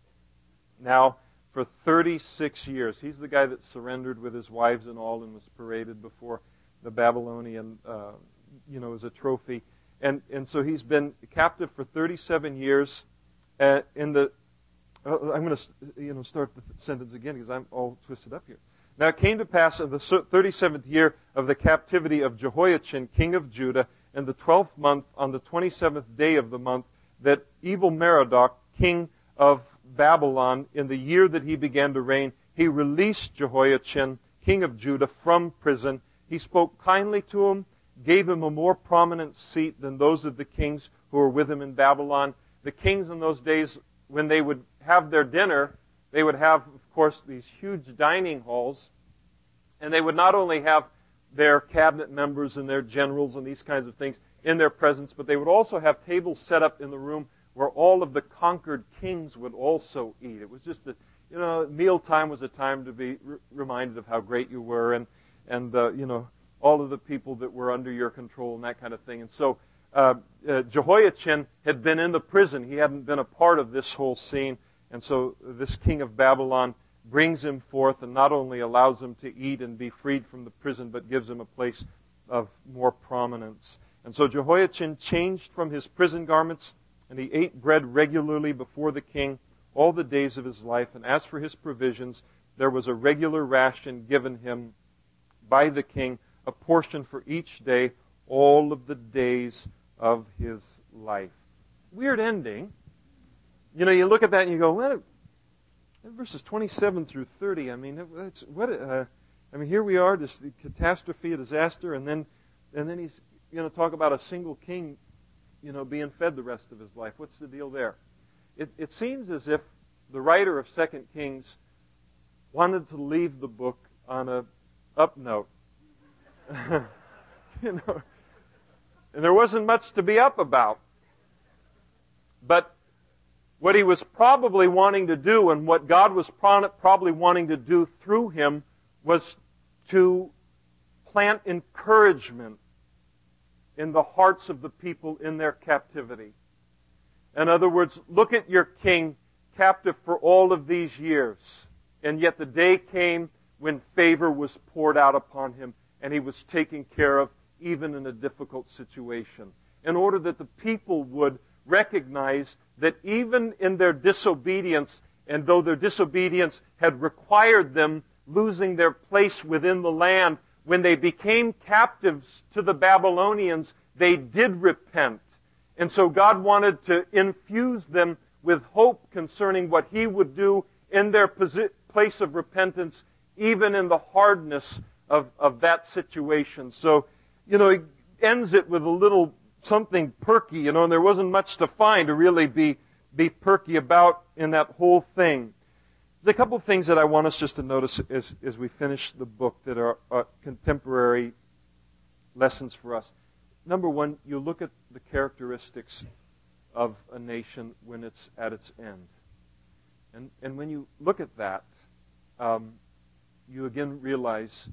now for thirty-six years. He's the guy that surrendered with his wives and all and was paraded before the Babylonian, uh, you know, as a trophy. And and so he's been captive for thirty-seven years. Uh, in the, uh, I'm going to you know start the sentence again because I'm all twisted up here. Now it came to pass in the thirty-seventh year of the captivity of Jehoiachin, king of Judah, in the twelfth month, on the twenty-seventh day of the month, that Evil-Merodach, king of Babylon, in the year that he began to reign, he released Jehoiachin, king of Judah, from prison. He spoke kindly to him, gave him a more prominent seat than those of the kings who were with him in Babylon. The kings in those days, when they would have their dinner, they would have, of course, these huge dining halls, and they would not only have their cabinet members and their generals and these kinds of things in their presence, but they would also have tables set up in the room where all of the conquered kings would also eat. It was just a, you know, mealtime was a time to be re- reminded of how great you were, and, and uh, you know, all of the people that were under your control and that kind of thing. And so uh, uh, Jehoiachin had been in the prison. He hadn't been a part of this whole scene. And so this king of Babylon brings him forth and not only allows him to eat and be freed from the prison, but gives him a place of more prominence. And so Jehoiachin changed from his prison garments, and he ate bread regularly before the king all the days of his life. And as for his provisions, there was a regular ration given him by the king, a portion for each day, all of the days of his life. Weird ending. You know, you look at that and you go, well, verses twenty-seven through thirty, I mean, it's, what, uh, I mean, here we are, this catastrophe, a disaster, and then, and then he's going to talk about a single king, you know, being fed the rest of his life. What's the deal there? It, it seems as if the writer of Second Kings wanted to leave the book on a up note. You know, and there wasn't much to be up about. But what he was probably wanting to do, and what God was probably wanting to do through him, was to plant encouragement in the hearts of the people in their captivity. In other words, look at your king captive for all of these years, and yet the day came when favor was poured out upon him, and he was taken care of even in a difficult situation, in order that the people would recognize that even in their disobedience, and though their disobedience had required them losing their place within the land, when they became captives to the Babylonians, they did repent. And so God wanted to infuse them with hope concerning what He would do in their posi- place of repentance, even in the hardness of, of that situation. So, you know, He ends it with a little something perky, you know, and there wasn't much to find to really be, be perky about in that whole thing. There's a couple of things that I want us just to notice as, as we finish the book that are, are contemporary lessons for us. Number one, you look at the characteristics of a nation when it's at its end. And, and when you look at that, um, you again realize,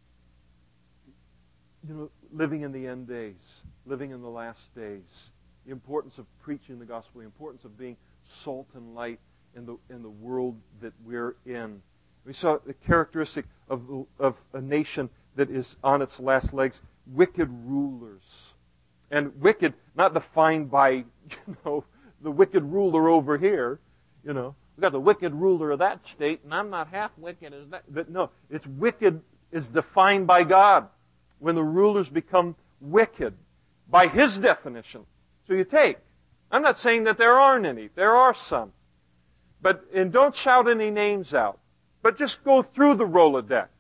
you know, living in the end days, living in the last days, the importance of preaching the gospel, the importance of being salt and light in the in the world that we're in. We saw the characteristic of of a nation that is on its last legs, wicked rulers. And wicked, not defined by, you know, the wicked ruler over here, you know. We've got the wicked ruler of that state, and I'm not half wicked as that. But no, it's wicked is defined by God. When the rulers become wicked, by His definition. So you take. I'm not saying that there aren't any. There are some. But, and don't shout any names out. But just go through the Rolodex.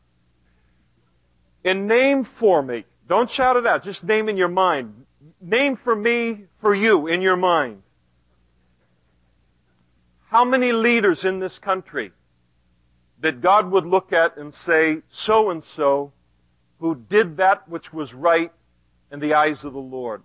And name for me. Don't shout it out. Just name in your mind. Name for me, for you, in your mind. How many leaders in this country that God would look at and say, so-and-so, who did that which was right in the eyes of the Lord?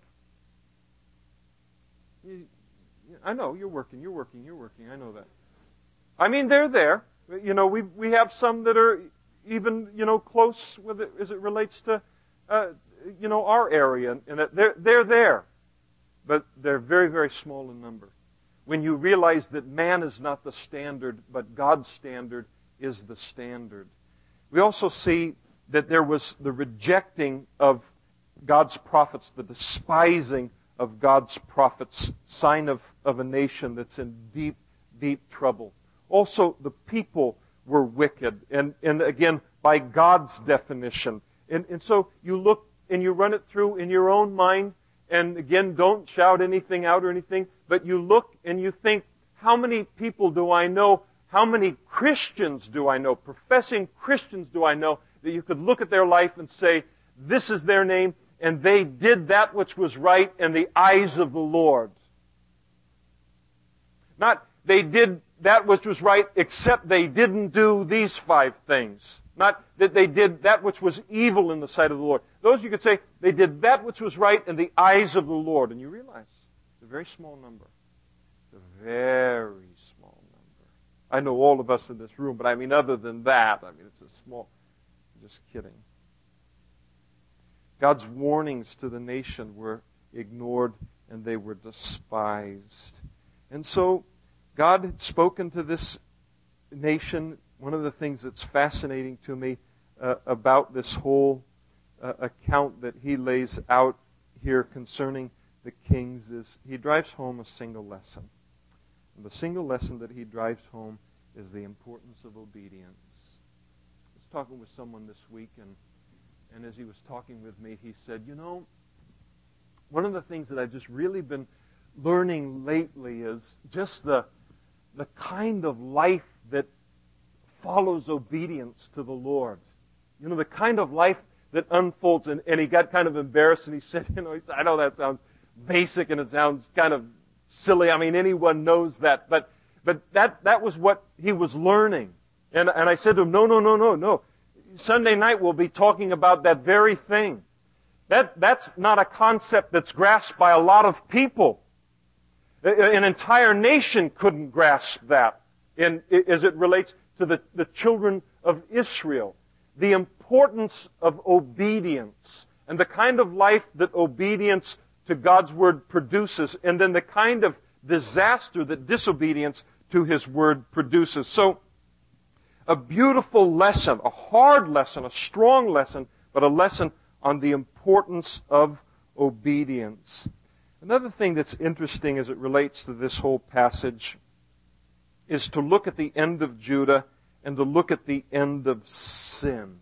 I know, you're working, you're working, you're working, I know that. I mean, they're there. You know, we we have some that are even, you know, close with it as it relates to, uh, you know, our area. And that they're, they're there. But they're very, very small in number. When you realize that man is not the standard, but God's standard is the standard. We also see that there was the rejecting of God's prophets, the despising of God's prophets, sign of, of a nation that's in deep, deep trouble. Also, the people were wicked, and, and again, by God's definition. And, and so you look and you run it through in your own mind, and again, don't shout anything out or anything, but you look and you think, how many people do I know? How many Christians do I know? Professing Christians do I know that you could look at their life and say, this is their name, and they did that which was right in the eyes of the Lord. Not they did that which was right, except they didn't do these five things. Not that they did that which was evil in the sight of the Lord. Those you could say, they did that which was right in the eyes of the Lord. And you realize, it's a very small number. It's a very small number. I know all of us in this room, but I mean other than that, I mean it's a small, I'm just kidding. God's warnings to the nation were ignored and they were despised. And so, God had spoken to this nation. One of the things that's fascinating to me uh, about this whole uh, account that He lays out here concerning the kings is He drives home a single lesson. And the single lesson that He drives home is the importance of obedience. I was talking with someone this week, and And as he was talking with me, he said, you know, one of the things that I've just really been learning lately is just the, the kind of life that follows obedience to the Lord. You know, the kind of life that unfolds. And, and he got kind of embarrassed and he said, you know, he said, I know that sounds basic and it sounds kind of silly. I mean, anyone knows that. But but that, that was what he was learning. And, and I said to him, no, no, no, no, no. Sunday night we'll be talking about that very thing. That, that's not a concept that's grasped by a lot of people. An entire nation couldn't grasp that in, as it relates to the, the children of Israel. The importance of obedience and the kind of life that obedience to God's Word produces, and then the kind of disaster that disobedience to His Word produces. So, a beautiful lesson, a hard lesson, a strong lesson, but a lesson on the importance of obedience. Another thing that's interesting as it relates to this whole passage is to look at the end of Judah and to look at the end of sin.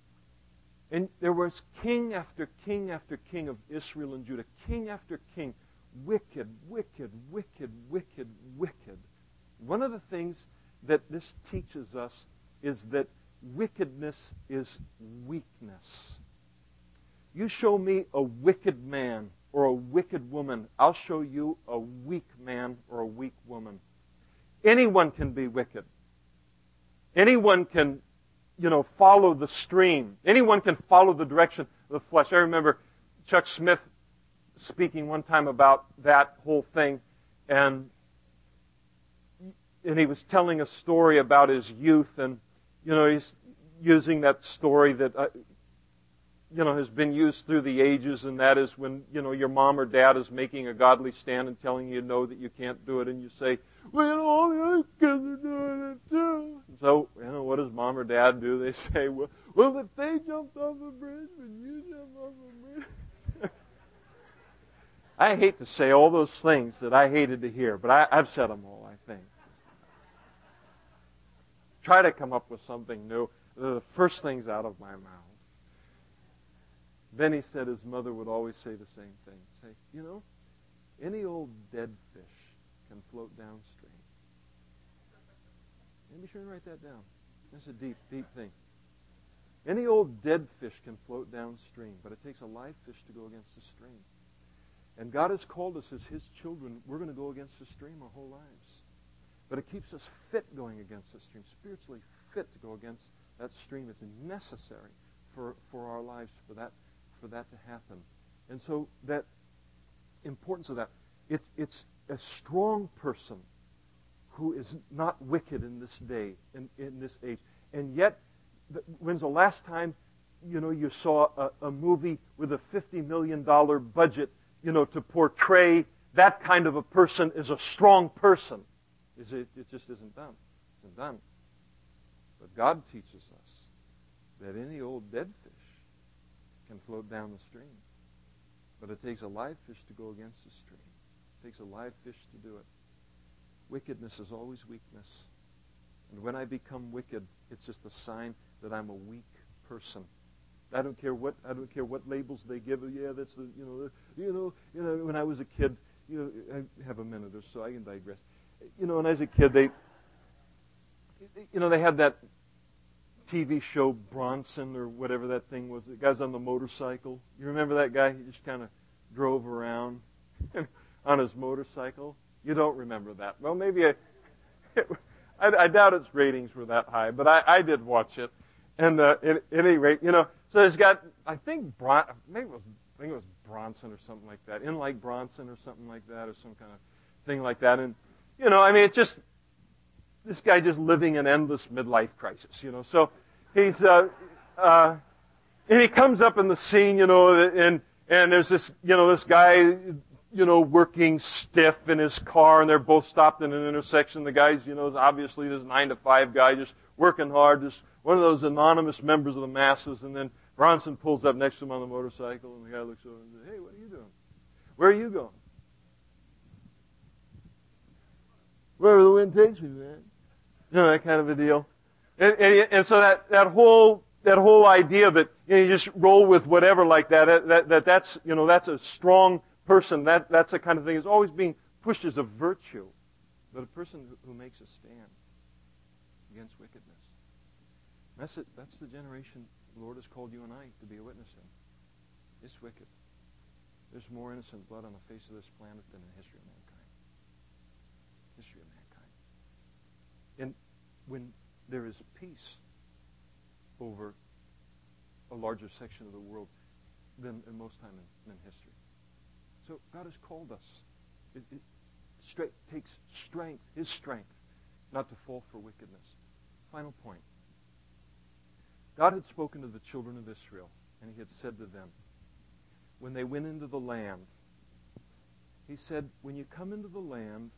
And there was king after king after king of Israel and Judah, king after king, wicked, wicked, wicked, wicked, wicked. One of the things that this teaches us is that wickedness is weakness. You show me a wicked man or a wicked woman, I'll show you a weak man or a weak woman. Anyone can be wicked. Anyone can, you know, follow the stream. Anyone can follow the direction of the flesh. I remember Chuck Smith speaking one time about that whole thing, and and he was telling a story about his youth, and you know he's using that story that uh, you know has been used through the ages, and that is when you know your mom or dad is making a godly stand and telling you no that you can't do it, and you say, well, you know, all the other kids are doing it too. So you know what does mom or dad do? They say, well, well if they jumped off a bridge, would you jump off a bridge? I hate to say all those things that I hated to hear, but I, I've said them all, I think. Try to come up with something new. The first things out of my mouth. Benny said his mother would always say the same thing. Say, you know, any old dead fish can float downstream. And be sure and write that down. That's a deep, deep thing. Any old dead fish can float downstream, but it takes a live fish to go against the stream. And God has called us as His children. We're going to go against the stream our whole lives. But it keeps us fit going against the stream, spiritually fit to go against that stream. It's necessary for, for our lives for that for that to happen. And so that importance of that, it, it's a strong person who is not wicked in this day, in, in this age. And yet, the, when's the last time, you know, you saw a, a movie with a fifty million dollars budget, you know, to portray that kind of a person as a strong person? Is it, it just isn't done. It isn't done. But God teaches us that any old dead fish can float down the stream. But it takes a live fish to go against the stream. It takes a live fish to do it. Wickedness is always weakness. And when I become wicked, it's just a sign that I'm a weak person. I don't care what I don't care what labels they give. Yeah, that's the you know the, you know you know when I was a kid, you know I have a minute or so I can digress. You know, when I was a kid, they you know they had that T V show Bronson or whatever that thing was. The guy's on the motorcycle. You remember that guy? He just kind of drove around on his motorcycle. You don't remember that? Well, maybe I. I, I doubt its ratings were that high, but I, I did watch it. And uh, at, at any rate, you know, so it's got, I think, Bron, maybe it was, I think it was Bronson or something like that, in like Bronson or something like that, or some kind of thing like that. And you know, I mean, it's just this guy just living an endless midlife crisis, you know. So he's, uh, uh, and he comes up in the scene, you know, and and there's this, you know, this guy. You know, working stiff in his car, and they're both stopped in an intersection. The guy's, you know, is obviously this nine to five guy, just working hard, just one of those anonymous members of the masses. And then Bronson pulls up next to him on the motorcycle, and the guy looks over and says, "Hey, what are you doing? Where are you going?" "Wherever the wind takes me, man." You know, that kind of a deal. And, and, and so that that whole that whole idea that you know, you just roll with whatever like that, that that that's you know that's a strong person, that, that's the kind of thing is always being pushed as a virtue. But a person who, who makes a stand against wickedness. That's it, that's the generation the Lord has called you and I to be a witness in. It's wicked. There's more innocent blood on the face of this planet than in the history of mankind. History of mankind. And when there is peace over a larger section of the world than in most time in, in history. So God has called us. It, it straight, takes strength, His strength, not to fall for wickedness. Final point. God had spoken to the children of Israel, and He had said to them, when they went into the land, He said, when you come into the land,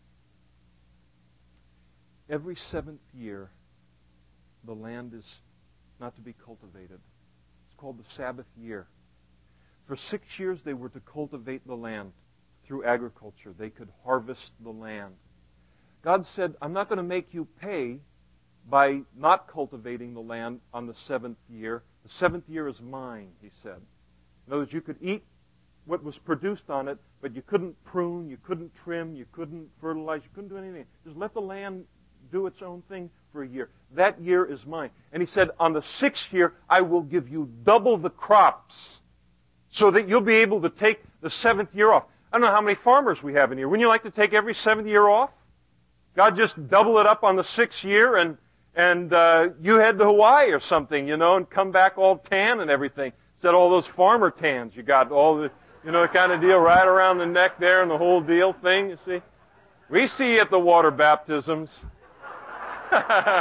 every seventh year, the land is not to be cultivated. It's called the Sabbath year. For six years, they were to cultivate the land through agriculture. They could harvest the land. God said, I'm not going to make you pay by not cultivating the land on the seventh year. The seventh year is mine, He said. In other words, you could eat, what was produced on it, but you couldn't prune, you couldn't trim, you couldn't fertilize, you couldn't do anything. Just let the land do its own thing for a year. That year is mine. And he said, on the sixth year, I will give you double the crops so that you'll be able to take the seventh year off. I don't know how many farmers we have in here. Wouldn't you like to take every seventh year off? God just double it up on the sixth year and and uh, you head to Hawaii or something, you know, and come back all tan and everything. Instead of all those farmer tans you got, all the, you know, the kind of deal right around the neck there and the whole deal thing, you see. We see you at the water baptisms. I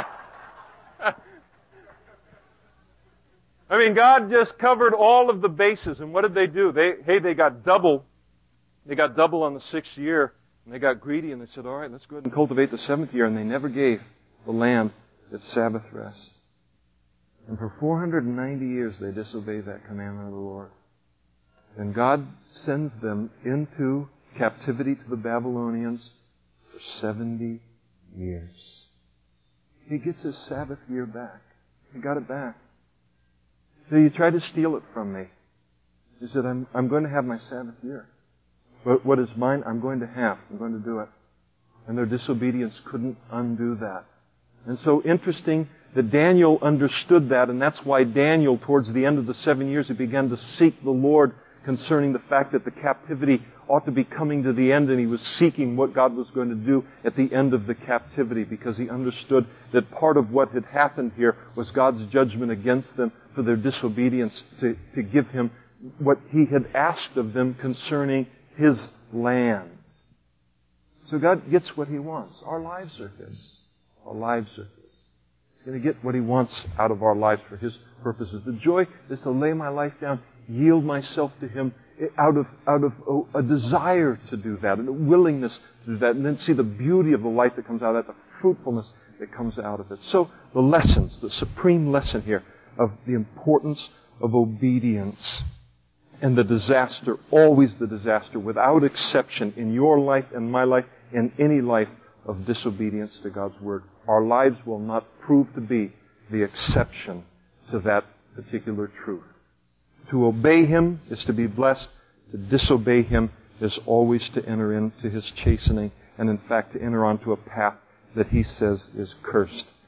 mean, God just covered all of the bases. And what did they do? They, hey, they got double. They got double on the sixth year. And they got greedy and they said, all right, let's go ahead and cultivate the seventh year. And they never gave the land its Sabbath rest. And for four hundred ninety years they disobeyed that commandment of the Lord. And God sends them into captivity to the Babylonians for seventy years. He gets his Sabbath year back. He got it back. So you tried to steal it from me. He said, I'm, I'm going to have my Sabbath year. But what is mine, I'm going to have. I'm going to do it. And their disobedience couldn't undo that. And so interesting that Daniel understood that, and that's why Daniel, towards the end of the seven years, he began to seek the Lord concerning the fact that the captivity ought to be coming to the end, and he was seeking what God was going to do at the end of the captivity, because he understood that part of what had happened here was God's judgment against them for their disobedience to, to give him what he had asked of them concerning his lands. So God gets what he wants. Our lives are his. Our lives are his. He's going to get what he wants out of our lives for his purposes. The joy is to lay my life down, yield myself to him out of, out of a, a desire to do that, and a willingness to do that, and then see the beauty of the life that comes out of that, the fruitfulness that comes out of it. So the lessons, the supreme lesson here of the importance of obedience and the disaster, always the disaster, without exception, in your life and my life, in any life of disobedience to God's Word. Our lives will not prove to be the exception to that particular truth. To obey Him is to be blessed. To disobey Him is always to enter into His chastening, and in fact to enter onto a path that He says is cursed.